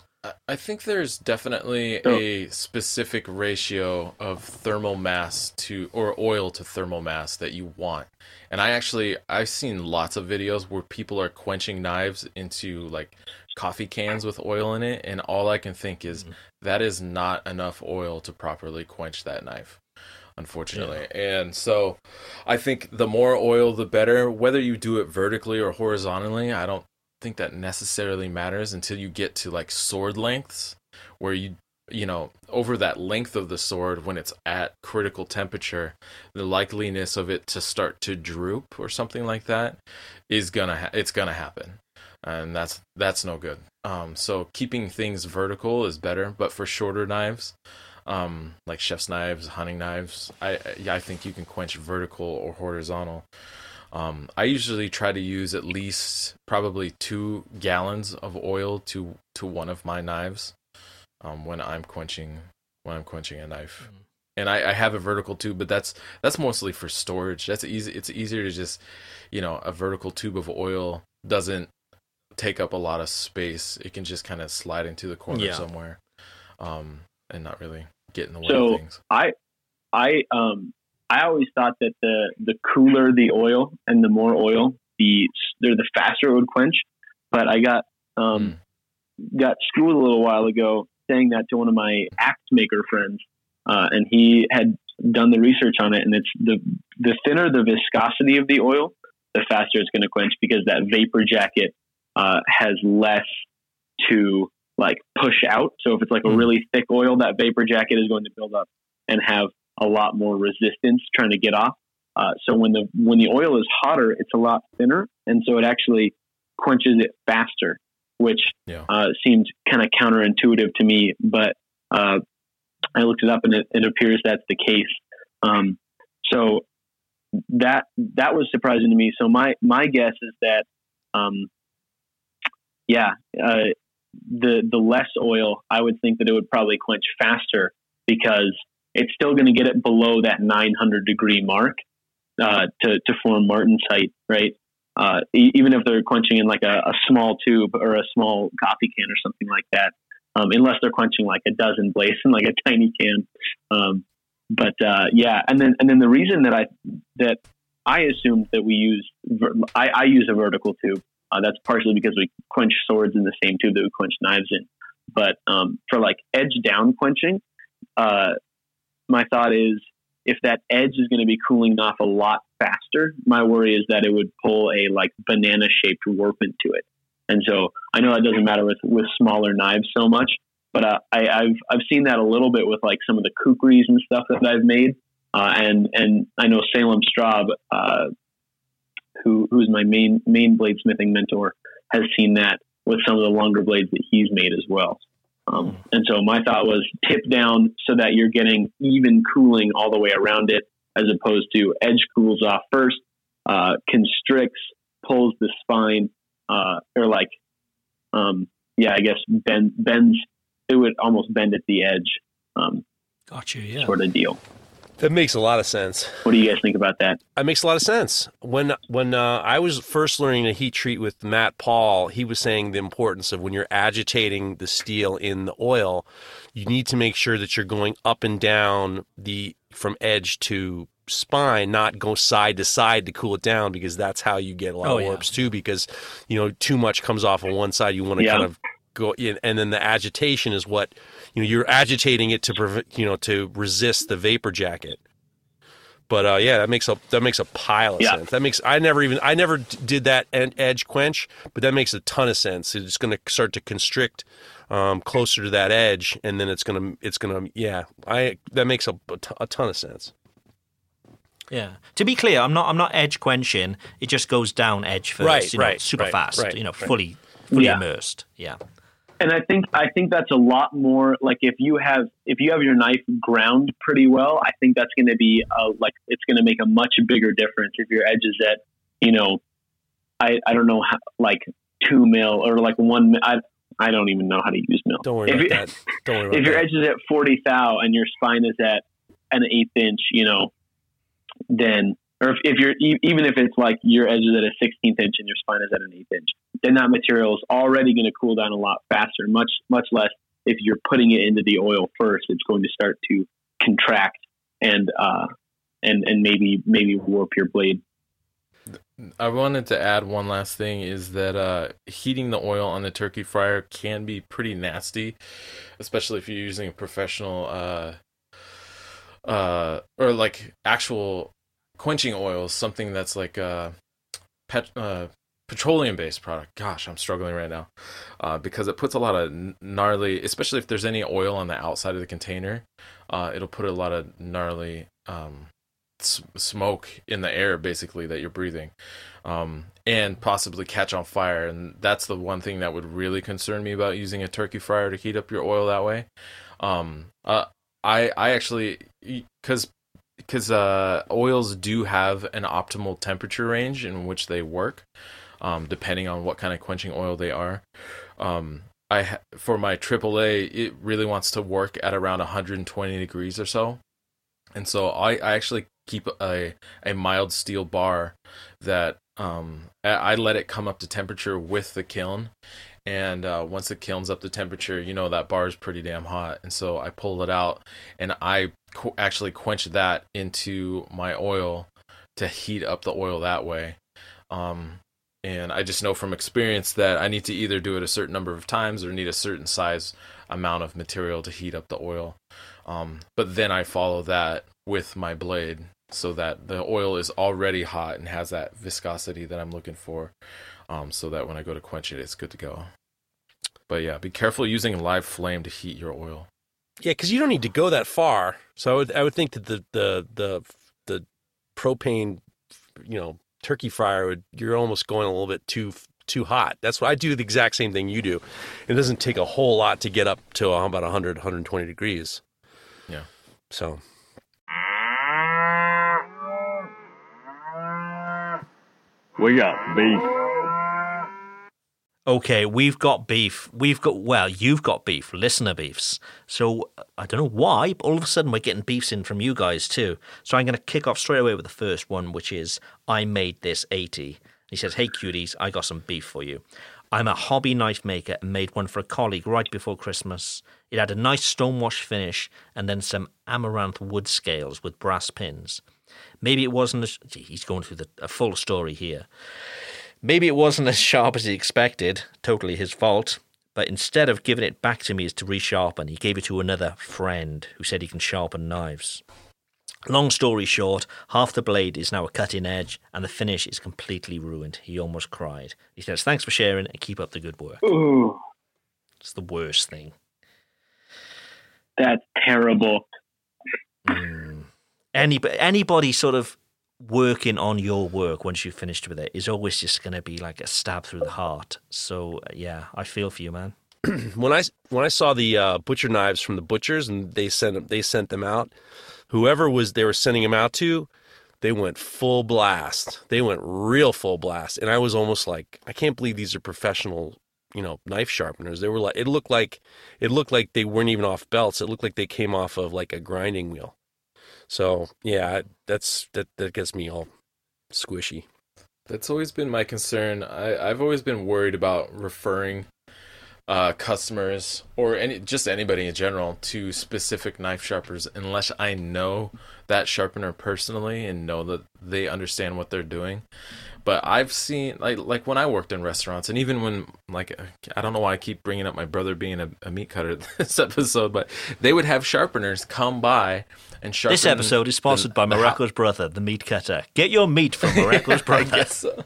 I think there's definitely a specific ratio of thermal mass to, or oil to thermal mass that you want. And I actually, I've seen lots of videos where people are quenching knives into like coffee cans with oil in it. And all I can think is mm-hmm. that is not enough oil to properly quench that knife, unfortunately. Yeah. And so I think the more oil, the better. Whether you do it vertically or horizontally, I don't think that necessarily matters until you get to like sword lengths. where you you know, over that length of the sword, when it's at critical temperature, the likeliness of it to start to droop or something like that is gonna ha- it's gonna happen, and that's that's no good. Um, so keeping things vertical is better, but for shorter knives, um, like chef's knives, hunting knives, I I think you can quench vertical or horizontal. Um, I usually try to use at least probably two gallons of oil to to one of my knives. Um, when I'm quenching when I'm quenching a knife, mm. and I, I have a vertical tube, but that's that's mostly for storage. That's easy. It's easier to just, you know, a vertical tube of oil doesn't take up a lot of space. It can just kind of slide into the corner yeah. somewhere, um, and not really get in the way so of things. I I um I always thought that the the cooler the oil and the more oil, the they're the faster it would quench. But I got um mm. got schooled a little while ago, saying that to one of my axe maker friends, uh, and he had done the research on it, and it's the the thinner the viscosity of the oil, the faster it's going to quench, because that vapor jacket uh, has less to like push out. So if it's like a really thick oil, that vapor jacket is going to build up and have a lot more resistance trying to get off. Uh, so when the when the oil is hotter, it's a lot thinner, and so it actually quenches it faster, which yeah. uh, seemed kind of counterintuitive to me, but uh, I looked it up, and it, it appears that's the case. Um, so that that was surprising to me. So my my guess is that, um, yeah, uh, the the less oil, I would think that it would probably quench faster, because it's still going to get it below that nine hundred degree mark uh, to to form martensite, right? Uh, e- even if they're quenching in like a, a small tube or a small coffee can or something like that, um, unless they're quenching like a dozen blades in like a tiny can. Um, but uh, yeah, and then and then the reason that I that I assumed that we use ver- I, I use a vertical tube. Uh, that's partially because we quench swords in the same tube that we quench knives in. But um, for like edge down quenching, uh, my thought is, if that edge is going to be cooling off a lot faster, my worry is that it would pull a like banana shaped warp into it. And so I know that doesn't matter with, with smaller knives so much, but uh, I, I've I've seen that a little bit with like some of the kukris and stuff that I've made. Uh, and and I know Salem Straub, uh, who who's my main main bladesmithing mentor, has seen that with some of the longer blades that he's made as well. Um, and so my thought was tip down so that you're getting even cooling all the way around it, as opposed to edge cools off first, uh, constricts, pulls the spine, uh, or like, um, yeah, I guess bend, bends, it would almost bend at the edge. Um, Got you, yeah. Sort of deal. That makes a lot of sense. What do you guys think about that? That makes a lot of sense. When when uh, I was first learning to heat treat with Matt Paul, he was saying the importance of when you're agitating the steel in the oil, you need to make sure that you're going up and down the from edge to spine, not go side to side to cool it down, because that's how you get a lot oh, of yeah. warps too. Because you know too much comes off on one side, you want to yeah. kind of go in, and then the agitation is what. You know, you're agitating it to prevent, you know, to resist the vapor jacket. But uh, yeah, that makes a that makes a pile of yeah. sense. That makes I never even I never did that edge quench, but that makes a ton of sense. It's going to start to constrict um, closer to that edge, and then it's going to it's going to yeah. I that makes a, a ton of sense. Yeah. To be clear, I'm not I'm not edge quenching. It just goes down edge first, right, you know, right, super right, fast, right, you know, right. fully fully yeah. immersed. Yeah. And I think I think that's a lot more like if you have if you have your knife ground pretty well, I think that's going to be a, like it's going to make a much bigger difference if your edge is at, you know, I, I don't know how, like two mil or like one. I I don't even know how to use mil. Don't worry if about that. Don't worry about if your that. edge is at forty thou and your spine is at an eighth inch, you know, then. Or if, if you're, even if it's like your edge is at a sixteenth inch and your spine is at an eighth inch, then that material is already going to cool down a lot faster, much, much less if you're putting it into the oil first. It's going to start to contract and, uh, and, and maybe, maybe warp your blade. I wanted to add one last thing is that uh, heating the oil on the turkey fryer can be pretty nasty, especially if you're using a professional, uh, uh, or like actual quenching oils, something that's like uh, pet, uh, petroleum-based product. Gosh, I'm struggling right now uh, because it puts a lot of gnarly, especially if there's any oil on the outside of the container, uh, it'll put a lot of gnarly um, s- smoke in the air, basically, that you're breathing, um, and possibly catch on fire. And that's the one thing that would really concern me about using a turkey fryer to heat up your oil that way. Um, uh, I I actually, because because uh, oils do have an optimal temperature range in which they work, um, depending on what kind of quenching oil they are. Um, I ha- for my triple A, it really wants to work at around one hundred twenty degrees or so, and so I, I actually keep a a mild steel bar that um, I, I let it come up to temperature with the kiln. And uh, once it kilns up to temperature, you know that bar is pretty damn hot. And so I pull it out and I qu- actually quench that into my oil to heat up the oil that way. Um, and I just know from experience that I need to either do it a certain number of times or need a certain size amount of material to heat up the oil. Um, but then I follow that with my blade so that the oil is already hot and has that viscosity that I'm looking for. Um, so that when I go to quench it, it's good to go. But yeah, be careful using a live flame to heat your oil. Yeah, because you don't need to go that far. So I would I would think that the the the the propane, you know, turkey fryer would you're almost going a little bit too too hot. That's what I do. The exact same thing you do. It doesn't take a whole lot to get up to uh, about one hundred, one hundred twenty degrees. Yeah. So. We got beef. Okay, we've got beef. We've got, well, you've got beef, listener beefs. So I don't know why, but all of a sudden we're getting beefs in from you guys too. So I'm going to kick off straight away with the first one, which is I made this eighty. He says, hey cuties, I got some beef for you. I'm a hobby knife maker and made one for a colleague right before Christmas. It had a nice stonewash finish and then some amaranth wood scales with brass pins. Maybe it wasn't as, gee, he's going through the, a full story here. Maybe it wasn't as sharp as he expected, totally his fault, but instead of giving it back to me as to resharpen, he gave it to another friend who said he can sharpen knives. Long story short, half the blade is now a cutting edge and the finish is completely ruined. He almost cried. He says, thanks for sharing and keep up the good work. Ooh, It's the worst thing. that's terrible. Mm. Any, anybody sort of working on your work once you've finished with it is always just going to be like a stab through the heart. So, yeah, I feel for you, man. when I when I saw the uh, butcher knives from the butchers and they sent they sent them out, whoever was they were sending them out to, they went full blast. They went real full blast, and I was almost like, I can't believe these are professional, you know, knife sharpeners. They were like, it looked like it looked like they weren't even off belts. It looked like they came off of like a grinding wheel. So yeah, that's that that gets me all squishy. That's always been my concern. I, I've always been worried about referring uh, customers or any just anybody in general to specific knife sharpeners unless I know that sharpener personally and know that they understand what they're doing. But I've seen, like like when I worked in restaurants, and even when, like, I don't know why I keep bringing up my brother being a, a meat cutter this episode, but they would have sharpeners come by and sharpen. This episode is sponsored the, by the Morocco's hot- brother, the meat cutter. Get your meat from Morocco's I brother. guess so.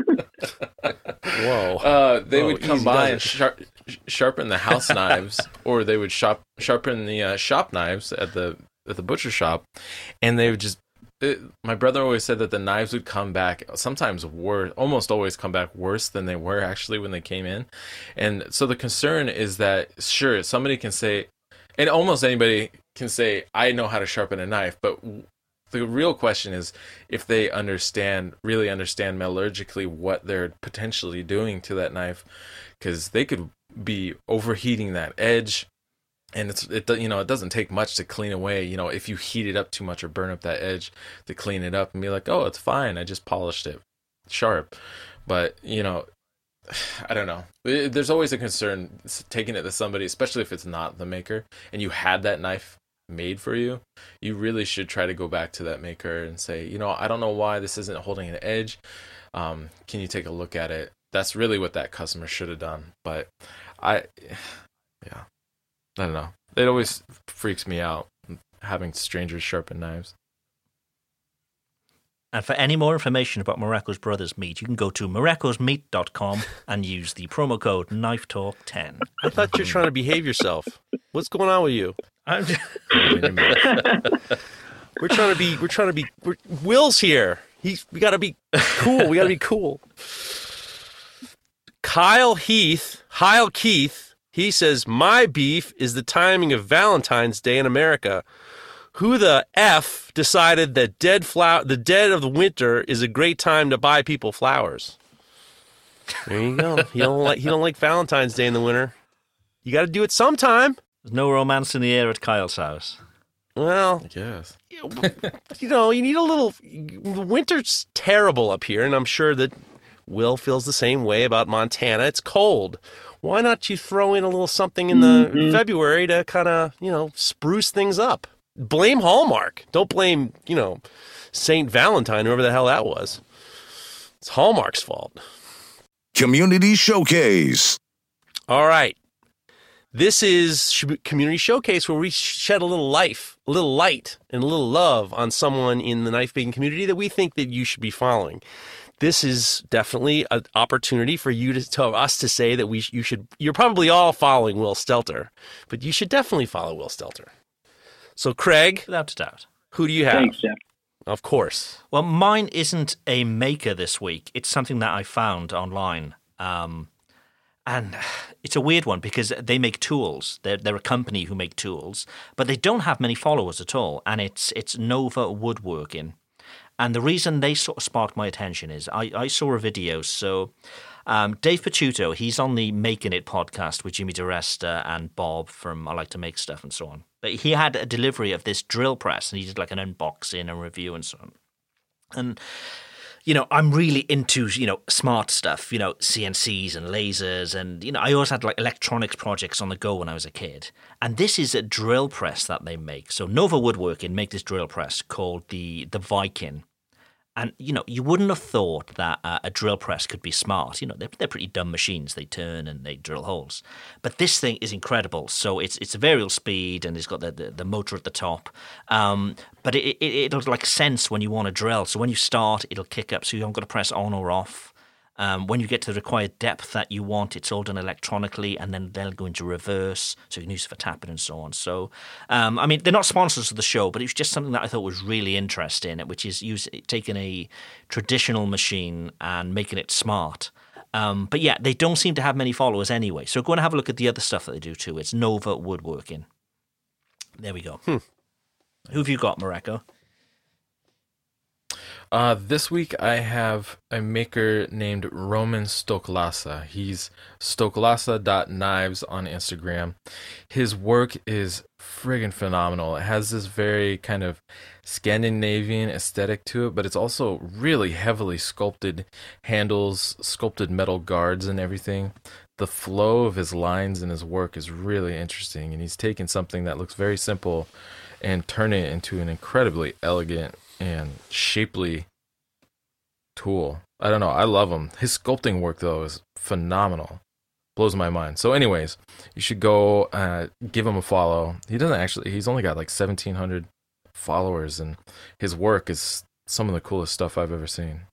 Whoa. Uh, they Whoa, would come easy by does and it. shar- sharpen the house knives, or they would shop, sharpen the uh, shop knives at the at the butcher shop, and they would just. It, my brother always said that the knives would come back sometimes worse, almost always come back worse than they were actually when they came in, and so the concern is that sure somebody can say, and almost anybody can say, I know how to sharpen a knife, but the real question is if they understand, really understand metallurgically what they're potentially doing to that knife, because they could be overheating that edge, and it's it you know it doesn't take much to clean away. You know, if you heat it up too much or burn up that edge, to clean it up and be like, oh, it's fine, I just polished it sharp. But you know, I don't know. There's always a concern taking it to somebody, especially if it's not the maker, and you had that knife made for you. You really should try to go back to that maker and say, you know, I don't know why this isn't holding an edge. Um, can you take a look at it? That's really what that customer should have done. But I, yeah, I don't know. It always freaks me out having strangers sharpen knives. And for any more information about Morocco's Brothers Meat, you can go to morecos meat dot com and use the promo code knife talk ten. I thought you were trying to behave yourself. What's going on with you? I'm just... We're trying to be. We're trying to be. We're, Will's here. He's. We got to be cool. We got to be cool. Kyle Heath. Kyle Keith. He says my beef is the timing of Valentine's Day in America. Who the F decided that dead flower, the dead of the winter is a great time to buy people flowers? There you go. He don't like. He don't like Valentine's Day in the winter. You got to do it sometime. There's no romance in the air at Kyle's house. Well, I guess. You know, you need a little. The winter's terrible up here, and I'm sure that Will feels the same way about Montana. It's cold. Why not you throw in a little something in the mm-hmm. February to kind of, you know, spruce things up? Blame Hallmark. Don't blame, you know, Saint Valentine, whoever the hell that was. It's Hallmark's fault. Community Showcase. All right. This is Community Showcase, where we shed a little life, a little light, and a little love on someone in the knife making community that we think that you should be following. This is definitely an opportunity for you to tell us to say that we you should. You're probably all following Will Stelter, but you should definitely follow Will Stelter. So, Craig, without a doubt, who do you have? Thanks, Jeff. Of course. Well, mine isn't a maker this week. It's something that I found online. Um, and it's a weird one because they make tools. They're, they're a company who make tools, but they don't have many followers at all. And it's it's Nova Woodworking. And the reason they sort of sparked my attention is I, I saw a video. So um, Dave Picciuto, he's on the Making It podcast with Jimmy DeResta and Bob from I Like to Make Stuff and so on. But he had a delivery of this drill press, and he did like an unboxing and review and so on. And, you know, I'm really into, you know, smart stuff, you know, C N Cs and lasers. And, you know, I always had like electronics projects on the go when I was a kid. And this is a drill press that they make. So Nova Woodworking make this drill press called the the Viking. And, you know, you wouldn't have thought that uh, a drill press could be smart. You know, they're, they're pretty dumb machines. They turn and they drill holes. But this thing is incredible. So it's it's a variable speed and it's got the, the, the motor at the top. Um, but it, it, it'll like sense when you want to drill. So when you start, it'll kick up. So you haven't got to press on or off. Um, when you get to the required depth that you want, it's all done electronically, and then they'll go into reverse, so you can use it for tapping and so on. So, um, I mean, they're not sponsors of the show, but it was just something that I thought was really interesting, which is use, taking a traditional machine and making it smart. Um, but yeah, they don't seem to have many followers anyway. So go and have a look at the other stuff that they do too. It's Nova Woodworking. There we go. Hmm. Who have you got, Morocco? Uh, this week I have a maker named Roman Stoklasa. He's stoklasa dot knives on Instagram. His work is friggin' phenomenal. It has this very kind of Scandinavian aesthetic to it, but it's also really heavily sculpted handles, sculpted metal guards and everything. The flow of his lines and his work is really interesting, and he's taken something that looks very simple and turning it into an incredibly elegant and shapely tool. I don't know. I love him. His sculpting work, though, is phenomenal. Blows my mind. So anyways, you should go uh, give him a follow. He doesn't actually, he's only got like seventeen hundred followers, and his work is some of the coolest stuff I've ever seen.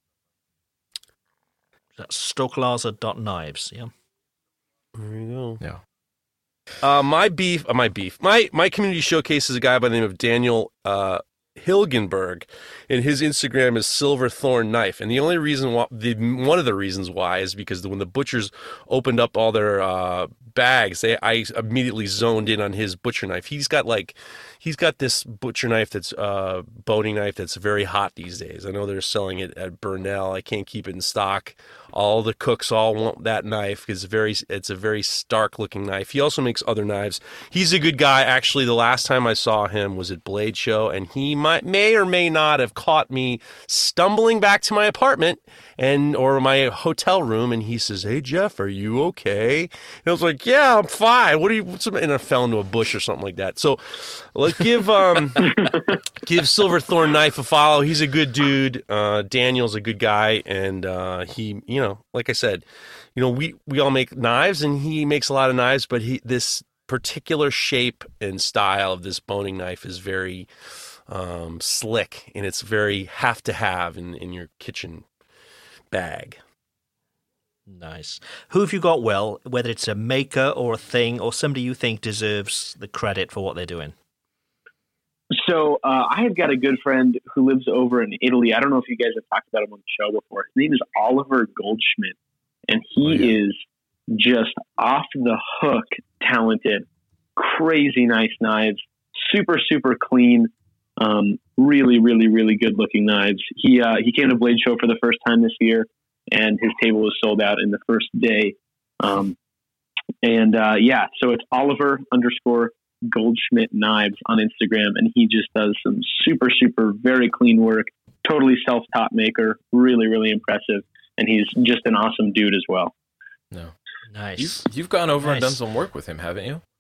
That's stoklasa dot knives, yeah? There you go. Yeah. Uh, my beef, uh, my beef, my my community showcase is a guy by the name of Daniel uh, Hilgenberg, and his Instagram is Silverthorn Knife. And the only reason why, the one of the reasons why, is because when the butchers opened up all their uh, bags, they I immediately zoned in on his butcher knife. He's got like, he's got this butcher knife that's uh, boning knife that's very hot these days. I know they're selling it at Burnell. I can't keep it in stock. All the cooks all want that knife because it's very, it's a very stark looking knife. He also makes other knives. He's a good guy. Actually, the last time I saw him was at Blade Show, and he might, may or may not have caught me stumbling back to my apartment and or my hotel room, and he says, "Hey Jeff, are you okay?" And I was like, "Yeah, I'm fine. What are you?" What's the-" And I fell into a bush or something like that. So, let's give um give Silverthorn Knife a follow. He's a good dude. Uh, Daniel's a good guy, and uh, he, you know, like I said, you know, we we all make knives, and he makes a lot of knives, but he this particular shape and style of this boning knife is very um, slick, and it's very have to have in, in your kitchen bag. Nice. Who have you got, Will, whether it's a maker or a thing or somebody you think deserves the credit for what they're doing? So uh, I have got a good friend who lives over in Italy. I don't know if you guys have talked about him on the show before. His name is Oliver Goldschmidt, and he Oh, yeah. is just off the hook talented, crazy nice knives, super, super clean, um, really, really, really good looking knives. He, uh, he came to Blade Show for the first time this year, and his table was sold out in the first day. Um, and uh, yeah, so it's Oliver underscore Goldschmidt Knives on Instagram, and he just does some super, super, very clean work. Totally self-taught maker, really, really impressive, and he's just an awesome dude as well. No. Nice. You've, you've gone over and Nice. done some work with him, haven't you?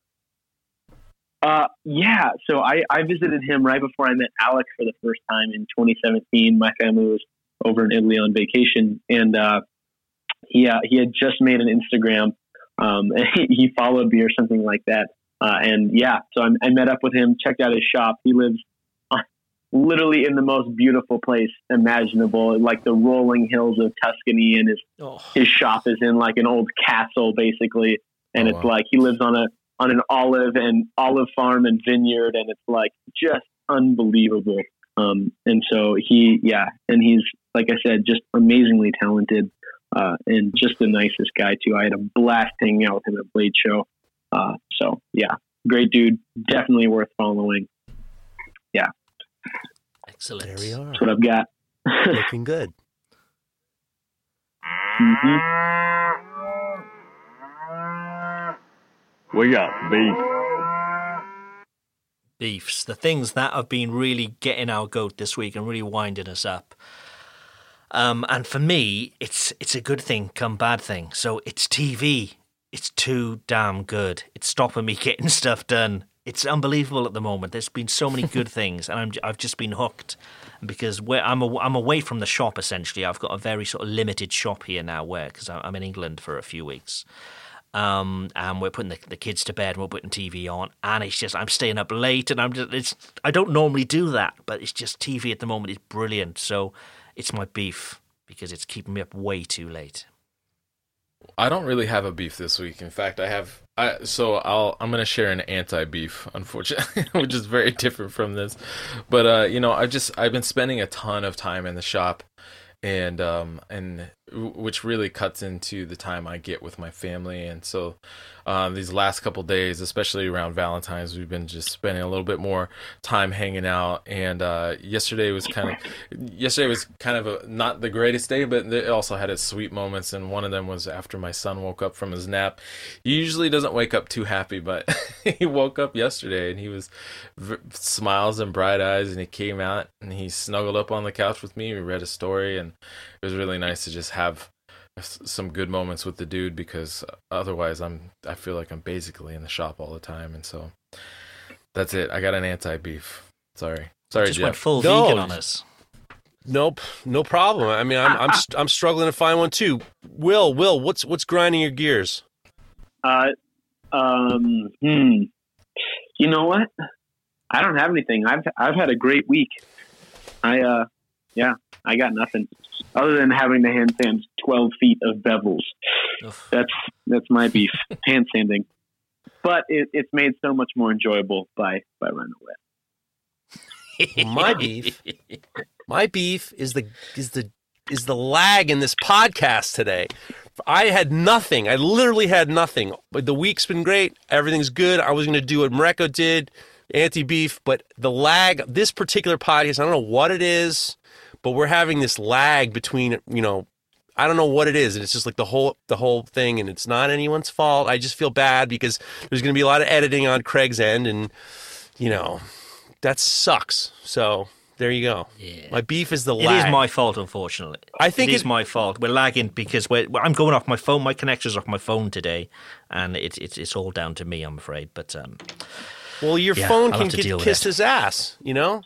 Uh, yeah, so I, I visited him right before I met Alex for the first time in twenty seventeen. My family was over in Italy on vacation, and uh, he uh, he had just made an Instagram. Um, and he, he followed me or something like that. Uh, and yeah, so I, I met up with him, checked out his shop. He lives uh, literally in the most beautiful place imaginable, like the rolling hills of Tuscany, and his Oh, his shop is in like an old castle, basically. And Oh, it's wow. like he lives on a on an olive and olive farm and vineyard, and it's like just unbelievable. Um, and so he, yeah, and he's, like I said, just amazingly talented, uh, and just the nicest guy too. I had a blast hanging out with him at Blade Show. Uh, so yeah, great dude, definitely worth following. excellent. There we are. That's what I've got. Looking good. Mhm. We got beef. Beefs, the things that have been really getting our goat this week and really winding us up. Um, and for me, it's it's a good thing come bad thing. So it's T V. It's too damn good. It's stopping me getting stuff done. It's unbelievable at the moment. There's been so many good things, and I'm, I've just been hooked because where I'm a, I'm away from the shop essentially. I've got a very sort of limited shop here now, where because I'm in England for a few weeks. Um, and we're putting the, the kids to bed and we're putting T V on, and it's just I'm staying up late, and I'm just it's I don't normally do that, but it's just T V at the moment is brilliant. So it's my beef because it's keeping me up way too late. I don't really have a beef this week. In fact, I have. I so I'll I'm gonna share an anti-beef, unfortunately, which is very different from this. But uh, you know, I just I've been spending a ton of time in the shop, and um and which really cuts into the time I get with my family. And so um, these last couple days, especially around Valentine's, we've been just spending a little bit more time hanging out. And uh, yesterday was kind of yesterday was kind of a, not the greatest day, but it also had its sweet moments. And one of them was after my son woke up from his nap. He usually doesn't wake up too happy, but he woke up yesterday and he was v- smiles and bright eyes, and he came out and he snuggled up on the couch with me. We read a story, and it was really nice to just have some good moments with the dude, because otherwise I'm I feel like I'm basically in the shop all the time. And so that's it. I got an anti-beef. Sorry. Sorry, Just went Jeff. full No. vegan on us. Nope, no problem. I mean, I'm I'm st- I'm struggling to find one too. Will, Will, what's what's grinding your gears? Uh, um, hmm. You know what? I don't have anything. I've I've had a great week. I uh, yeah, I got nothing other than having to hand sand twelve feet of bevels. Oof. That's that's my beef, hand sanding. But it, it's made so much more enjoyable by by running away. My beef, my beef is the is the is the lag in this podcast today. I had nothing. I literally had nothing. But the week's been great. Everything's good. I was going to do what Mareko did, anti-beef, but the lag, this particular podcast, I don't know what it is, but we're having this lag between, you know, I don't know what it is, and it's just like the whole the whole thing, and it's not anyone's fault. I just feel bad because there's going to be a lot of editing on Craig's end, and you know, that sucks. So there you go. Yeah. My beef is the It lag. is my fault, unfortunately. I think it is it- my fault. We're lagging because we're, I'm going off my phone. My connection's off my phone today, and it's it's it's all down to me, I'm afraid. But um, Well, your Yeah, phone I'll can have to get deal with kissed it. his ass, you know?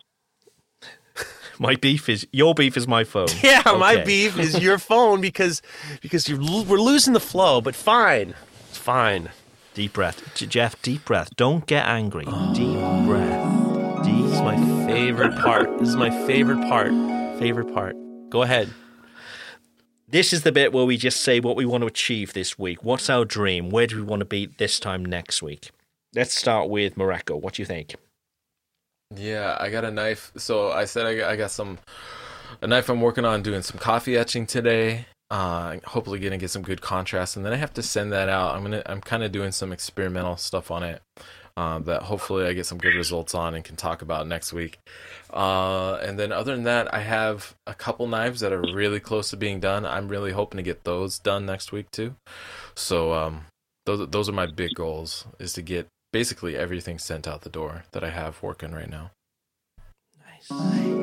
my beef is your beef is my phone. Yeah, my Okay. beef is your phone because because you're lo- we're losing the flow, but fine. It's fine. Deep breath, J- Jeff. Deep breath. Don't get angry. Deep breath. This is my favorite part. This is my favorite part. Favorite part. Go ahead. This is the bit where we just say what we want to achieve this week. What's our dream? Where do we want to be this time next week? Let's start with Mareko. What do you think? Yeah, I got a knife. So I said I got, I got some a knife I'm working on doing some coffee etching today. Uh, hopefully gonna get some good contrast, and then I have to send that out. I'm gonna I'm kind of doing some experimental stuff on it uh, that hopefully I get some good results on and can talk about next week. Uh, and then other than that, I have a couple knives that are really close to being done. I'm really hoping to get those done next week too. So um, those those are my big goals, is to get basically everything sent out the door that I have working right now. Nice.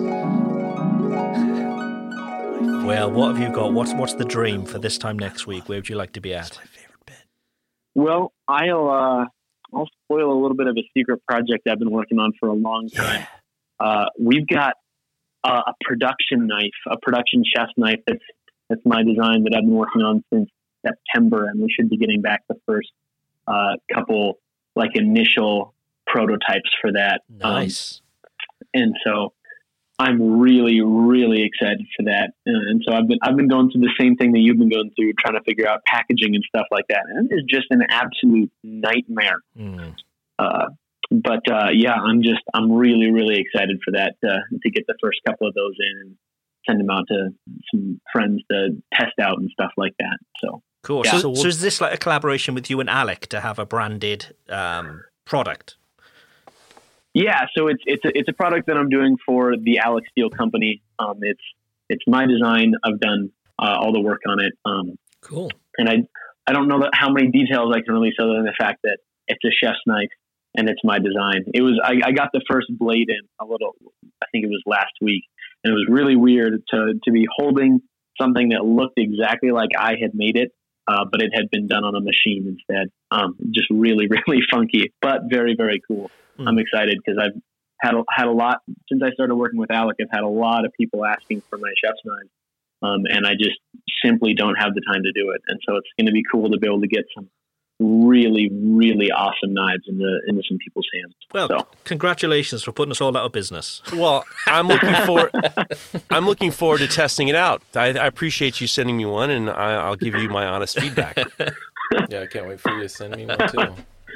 Well, what have you got? What's what's the dream for this time next week? Where would you like to be at? That's my favorite bit. Well, I'll uh, I'll spoil a little bit of a secret project I've been working on for a long time. Yeah. Uh, we've got uh, a production knife, a production chef's knife. That's that's my design that I've been working on since September, and we should be getting back the first uh, couple like initial prototypes for that. Nice. Um, and so I'm really, really excited for that. Uh, and so I've been, I've been going through the same thing that you've been going through, trying to figure out packaging and stuff like that. And it's just an absolute nightmare. Mm. Uh, but, uh, yeah, I'm just, I'm really, really excited for that, uh, to get the first couple of those in and send them out to some friends to test out and stuff like that. So cool. Yeah. So, so is this like a collaboration with you and Alec to have a branded, um, product? Yeah, so it's it's a, it's a product that I'm doing for the Alec Steel Company. Um, it's it's my design. I've done uh, all the work on it. Um, cool. And I I don't know that how many details I can release other than the fact that it's a chef's knife and it's my design. It was I, I got the first blade in a little. I think it was last week, and it was really weird to to be holding something that looked exactly like I had made it, uh, but it had been done on a machine instead. Um, just really really funky, but very very cool. I'm excited because I've had a, had a lot since I started working with Alec. I've had a lot of people asking for my chef's knives, um, and I just simply don't have the time to do it. And so it's going to be cool to be able to get some really, really awesome knives into into some people's hands. Well, so. Congratulations for putting us all out of business. Well, I'm looking for I'm looking forward to testing it out. I, I appreciate you sending me one, and I, I'll give you my honest feedback. Yeah, I can't wait for you to send me one too.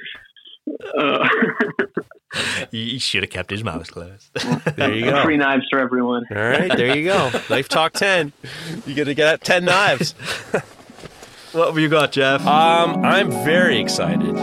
Uh, he should have kept his mouth closed. There you go. Free knives for everyone. All right, there you go. Knife Talk ten. You got to get ten knives. What have you got, Jeff? Um, I'm very excited.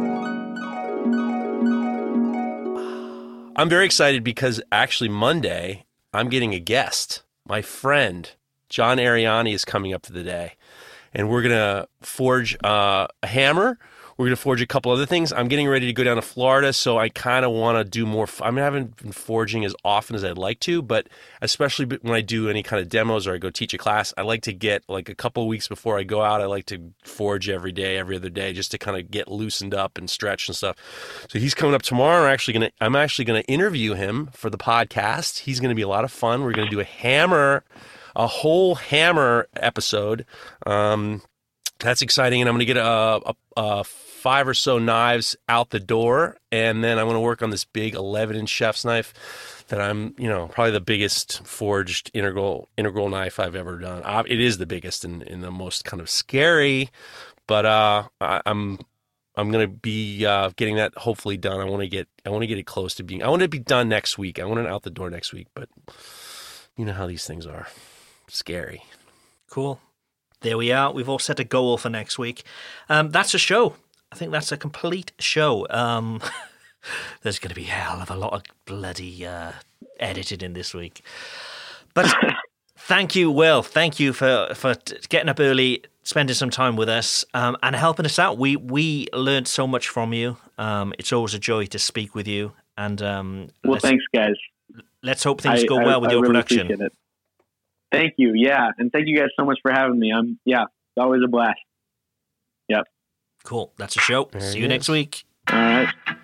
I'm very excited because actually Monday I'm getting a guest. My friend John Ariani is coming up for the day, and we're gonna forge uh, a hammer. We're going to forge a couple other things. I'm getting ready to go down to Florida, so I kind of want to do more. I mean, I haven't been forging as often as I'd like to, but especially when I do any kind of demos or I go teach a class, I like to get like a couple of weeks before I go out, I like to forge every day, every other day, just to kind of get loosened up and stretch and stuff. So he's coming up tomorrow. I'm actually going to, I'm actually going to interview him for the podcast. He's going to be a lot of fun. We're going to do a hammer, a whole hammer episode. Um, That's exciting, and I'm going to get a, a, a five or so knives out the door, and then I'm going to work on this big eleven inch chef's knife that I'm, you know, probably the biggest forged integral integral knife I've ever done. Uh, it is the biggest and, and the most kind of scary, but uh, I, I'm I'm going to be uh, getting that hopefully done. I want to get I want to get it close to being. I want to be done next week. I want it out the door next week, but you know how these things are, scary. Cool. There we are. We've all set a goal for next week. Um, that's a show. I think that's a complete show. Um, there's going to be a hell of a lot of bloody uh, edited in this week. But thank you, Will. Thank you for, for getting up early, spending some time with us, um, and helping us out. We we learned so much from you. Um, it's always a joy to speak with you. And um, well, thanks, guys. Let's hope things I, go I, well with I your really production. Appreciate it. Thank you. Yeah. And thank you guys so much for having me. I'm, yeah, it's always a blast. Yep. Cool. That's a show. There See it you is. next week. All right.